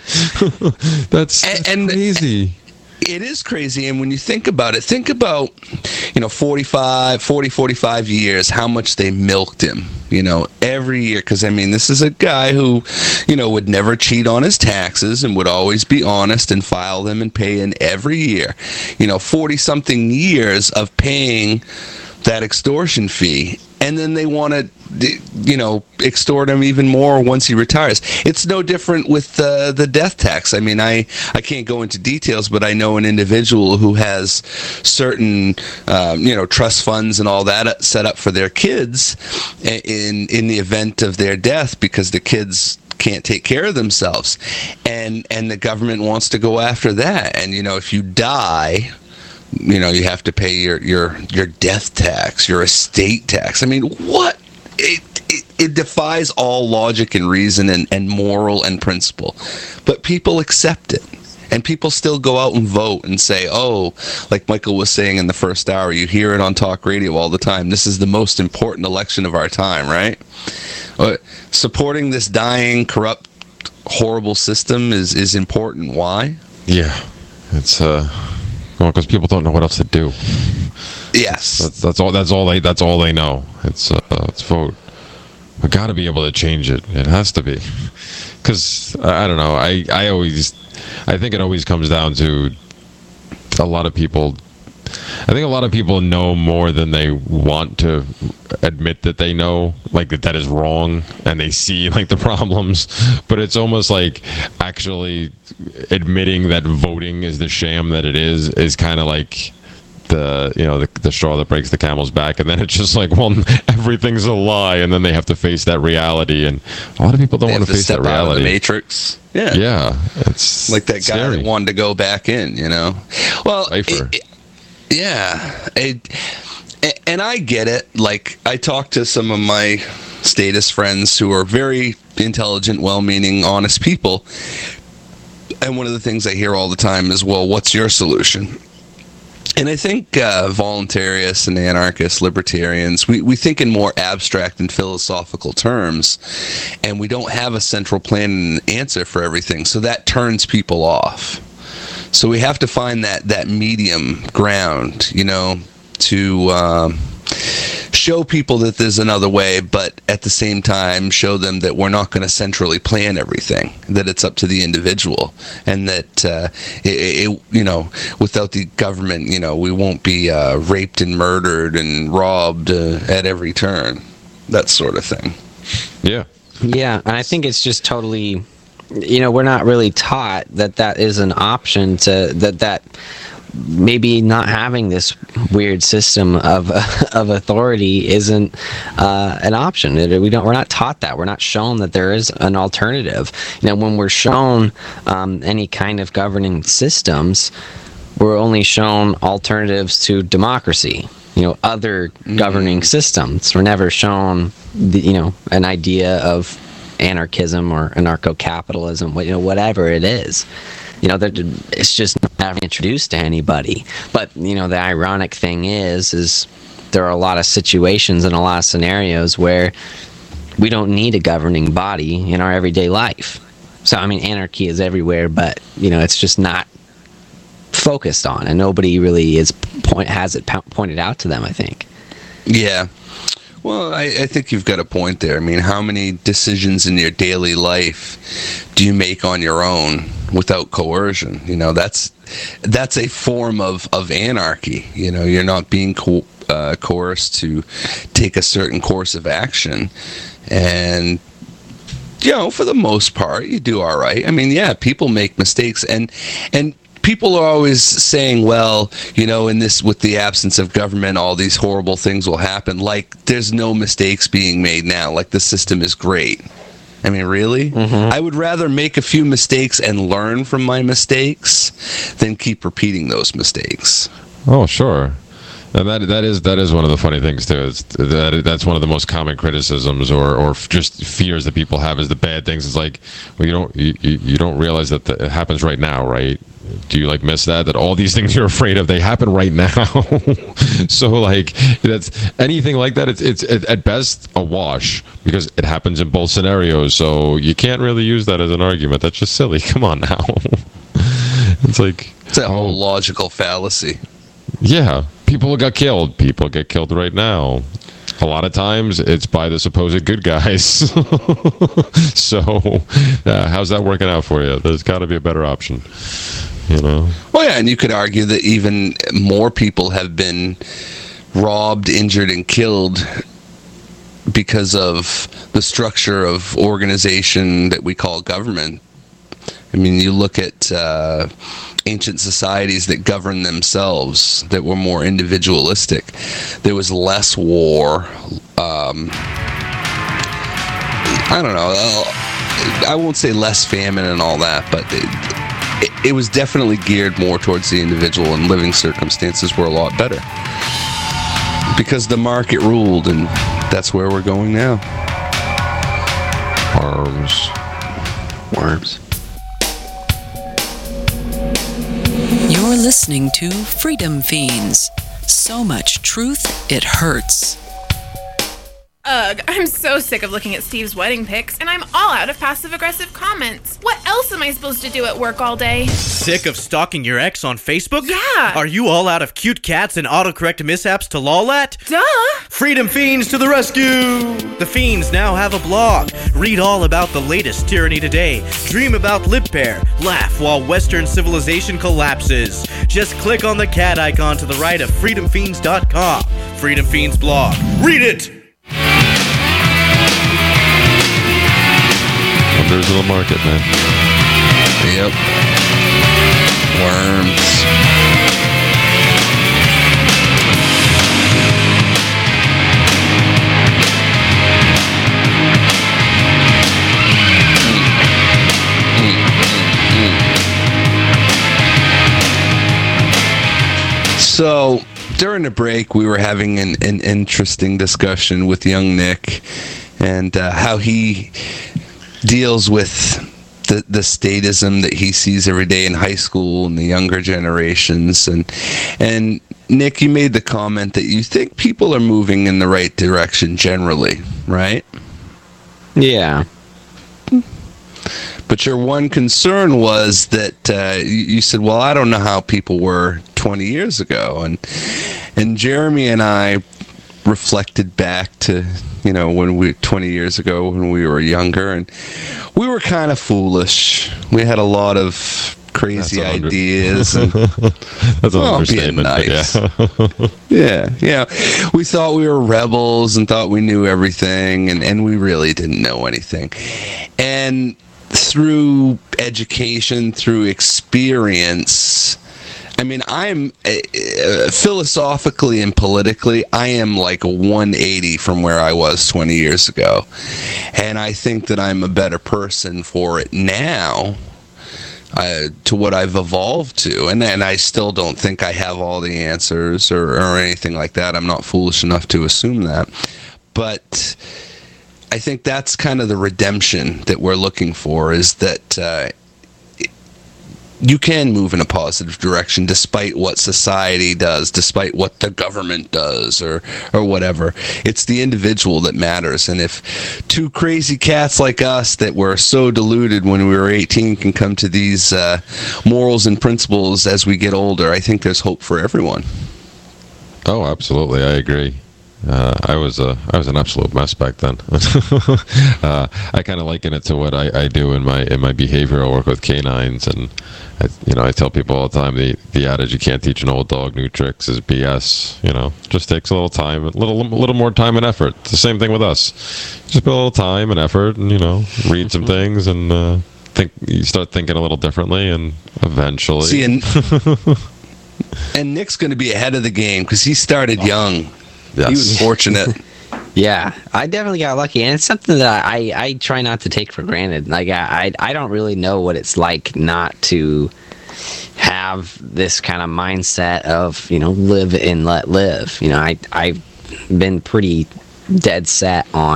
that's, that's and, crazy. It is crazy, and when you think about it, think about, you know, forty-five, forty, forty-five years, how much they milked him, you know, every year. Because, I mean, this is a guy who, you know, would never cheat on his taxes and would always be honest and file them and pay in every year. You know, forty-something years of paying that extortion fee, and then they want to, you know, extort him even more once he retires. It's no different with uh, the death tax. I mean, I, I can't go into details, but I know an individual who has certain, um, you know, trust funds and all that set up for their kids in in the event of their death because the kids can't take care of themselves, and and the government wants to go after that. And you know, if you die, you know, you have to pay your, your, your death tax, your estate tax. I mean, what? It, it, it defies all logic and reason and, and moral and principle. But people accept it. And people still go out and vote and say, oh, like Michael was saying in the first hour, you hear it on talk radio all the time. This is the most important election of our time, right? Uh, supporting this dying, corrupt, horrible system is, is important. Why? Yeah. It's... uh. Well, because people don't know what else to do. Yes, that's, that's all. That's all they. That's all they know. It's uh, it's vote. We got to be able to change it. It has to be, because I don't know. I I always, I think it always comes down to a lot of people. I think a lot of people know more than they want to admit that they know, like that that is wrong, and they see like the problems. But it's almost like actually admitting that voting is the sham that it is is kind of like the you know the, the straw that breaks the camel's back, and then it's just like, well, everything's a lie, and then they have to face that reality, and a lot of people don't want to face that reality. Out of the matrix. Yeah, yeah, it's like that guy scary. that wanted to go back in. You know, well. It, it, Yeah, it, and I get it. Like, I talk to some of my status friends who are very intelligent, well-meaning, honest people, and one of the things I hear all the time is, well, what's your solution? And I think uh, voluntarists and anarchists, libertarians, we, we think in more abstract and philosophical terms, and we don't have a central plan and answer for everything, so that turns people off. So we have to find that, that medium ground, you know, to um, show people that there's another way, but at the same time show them that we're not going to centrally plan everything, that it's up to the individual, and that uh, it, it, you know, without the government, you know, we won't be uh, raped and murdered and robbed uh, at every turn, that sort of thing. Yeah. Yeah, and I think it's just totally, you know, we're not really taught that that is an option, to that that maybe not having this weird system of of authority isn't uh, an option. We don't. We're not taught that. We're not shown that there is an alternative. You know, when we're shown um, any kind of governing systems, we're only shown alternatives to democracy. You know, other governing mm. systems. We're never shown, the, you know, an idea of anarchism or anarcho-capitalism. You know, whatever it is. You know, it's just never introduced to anybody. But, you know, the ironic thing is, is there are a lot of situations and a lot of scenarios where we don't need a governing body in our everyday life. So, I mean, anarchy is everywhere, but, you know, it's just not focused on, and nobody really is point has it po- pointed out to them, I think. Yeah. Well, I, I think you've got a point there. I mean, how many decisions in your daily life do you make on your own without coercion? You know, that's that's a form of, of anarchy. You know, you're not being co- uh, coerced to take a certain course of action. And, you know, for the most part, you do all right. I mean, yeah, people make mistakes. And and people are always saying, well, you know, in this, with the absence of government, all these horrible things will happen. Like, there's no mistakes being made now. Like, the system is great. I mean, really? Mm-hmm. I would rather make a few mistakes and learn from my mistakes than keep repeating those mistakes. Oh, sure. And that that is that is one of the funny things too. Is that that's one of the most common criticisms or, or just fears that people have is the bad things. It's like, well, you don't you, you don't realize that the, it happens right now, right? Do you like miss that? That all these things you're afraid of, they happen right now. So like that's anything like that. It's it's at best a wash because it happens in both scenarios. So you can't really use that as an argument. That's just silly. Come on now. It's like it's a whole logical fallacy. Yeah, people got killed. People get killed right now. A lot of times it's by the supposed good guys. So uh, how's that working out for you? There's got to be a better option. You know? Well, yeah, and you could argue that even more people have been robbed, injured, and killed because of the structure of organization that we call government. I mean, you look at uh, ancient societies that governed themselves, that were more individualistic. There was less war. Um, I don't know. I won't say less famine and all that, but it, it, it was definitely geared more towards the individual, and living circumstances were a lot better. Because the market ruled, and that's where we're going now. Arms. Worms. You're listening to Freedom Fiends. So much truth, it hurts. Ugh, I'm so sick of looking at Steve's wedding pics, and I'm all out of passive-aggressive comments. What else am I supposed to do at work all day? Sick of stalking your ex on Facebook? Yeah! Are you all out of cute cats and autocorrect mishaps to lol at? Duh! Freedom Fiends to the rescue! The Fiends now have a blog. Read all about the latest tyranny today. Dream about lip pair. Laugh while Western civilization collapses. Just click on the cat icon to the right of freedom fiends dot com. Freedom Fiends blog. Read it! Wonders of the market, man. Yep. Worms. So during the break, we were having an, an interesting discussion with young Nick and uh, how he deals with the, the statism that he sees every day in high school and the younger generations. And, and Nick, you made the comment that you think people are moving in the right direction generally, right? Yeah. But your one concern was that uh, you said, well, I don't know how people were twenty years ago. And And Jeremy and I reflected back to, you know, when we twenty years ago when we were younger, and we were kind of foolish. We had a lot of crazy under- ideas. And, That's an well, understatement. being Nice. nice. yeah, yeah. We thought we were rebels and thought we knew everything, and, and we really didn't know anything. And through education, through experience, I mean, I'm uh, philosophically and politically, I am like one eighty from where I was twenty years ago. And I think that I'm a better person for it now. Uh, to what I've evolved to, and and I still don't think I have all the answers or, or anything like that. I'm not foolish enough to assume that, but I think that's kind of the redemption that we're looking for, is that uh, you can move in a positive direction despite what society does, despite what the government does, or or whatever. It's the individual that matters. And if two crazy cats like us that were so deluded when we were eighteen can come to these uh, morals and principles as we get older, I think there's hope for everyone. Oh, absolutely. I agree. Uh, I was a I was an absolute mess back then. uh, I kind of liken it to what I, I do in my in my behavioral work with canines, and I, you know I tell people all the time the the adage, you can't teach an old dog new tricks, is B S. You know, just takes a little time, a little a little more time and effort. It's the same thing with us. Just put a little time and effort, and you know, read some things, and uh, think you start thinking a little differently, and eventually. See, and, and Nick's going to be ahead of the game because he started young. Yes. He was fortunate. Yeah, I definitely got lucky, and it's something that I, I try not to take for granted. Like I, I don't really know what it's like not to have this kind of mindset of, you know, live and let live. You know, I I've been pretty dead set on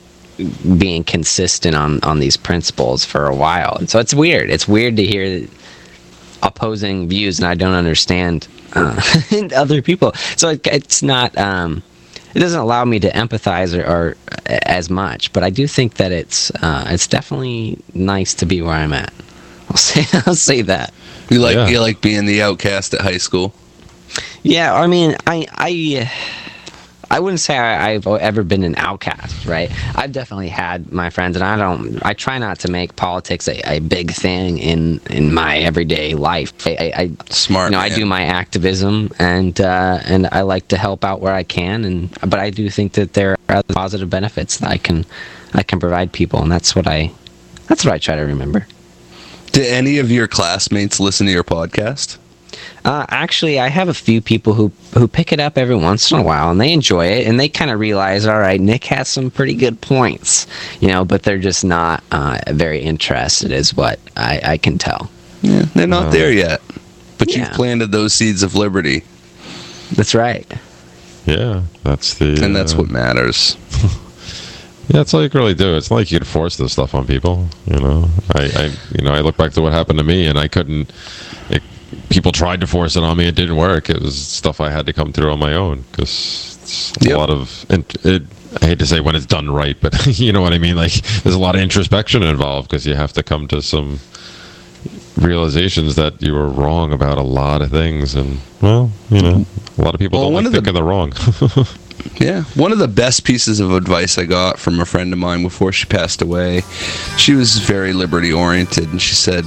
being consistent on on these principles for a while, and so it's weird. It's weird to hear opposing views, and I don't understand uh, other people. So it, it's not. Um, it doesn't allow me to empathize or, or as much, but I do think that it's uh, it's definitely nice to be where I'm at. I'll say I'll say that. You like Yeah. you like being the outcast at high school? Yeah, I mean, I I I wouldn't say I, I've ever been an outcast, right? I've definitely had my friends, and I don't. I try not to make politics a, a big thing in, in my everyday life. I, I, I Smart. You know, man. I do my activism, and uh, and I like to help out where I can, and but I do think that there are other positive benefits that I can I can provide people, and that's what I that's what I try to remember. Do any of your classmates listen to your podcast? Uh, actually, I have a few people who who pick it up every once in a while, and they enjoy it, and they kind of realize, all right, Nick has some pretty good points, you know, but they're just not uh, very interested, is what I, I can tell. Yeah, they're not Uh, there yet, but yeah. you've planted those seeds of liberty, That's right. Yeah, that's the. and that's uh, what matters. Yeah, that's all you can really do. It's not like you can force this stuff on people. You know, I, I, you know, I look back to what happened to me, and I couldn't. It, people tried to force it on me; it didn't work. It was stuff I had to come through on my own because it's a Yep. lot of. It, it, I hate to say when it's done right, but you know what I mean. Like, there's a lot of introspection involved because you have to come to some realizations that you were wrong about a lot of things, and well, you know, a lot of people Well, don't one like of the- thinking they're wrong. Yeah, one of the best pieces of advice I got from a friend of mine before she passed away, she was very liberty oriented, and she said,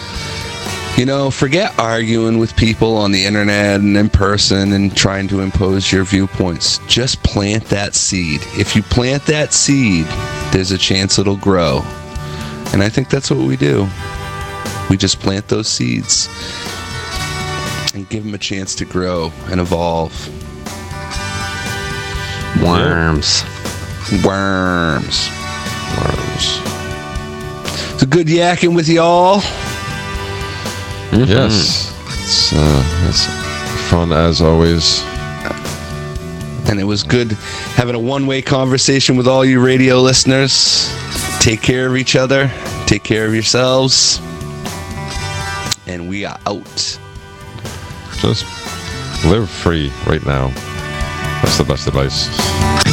you know, forget arguing with people on the internet and in person and trying to impose your viewpoints. Just plant that seed. If you plant that seed, there's a chance it'll grow. And I think that's what we do. We just plant those seeds and give them a chance to grow and evolve. Worms. Worms. Worms. It's a good yakking with y'all. Mm-hmm. Yes, it's, uh, it's fun as always. And it was good having a one-way conversation with all you radio listeners. Take care of each other. Take care of yourselves. And we are out. Just live free right now. That's the best advice.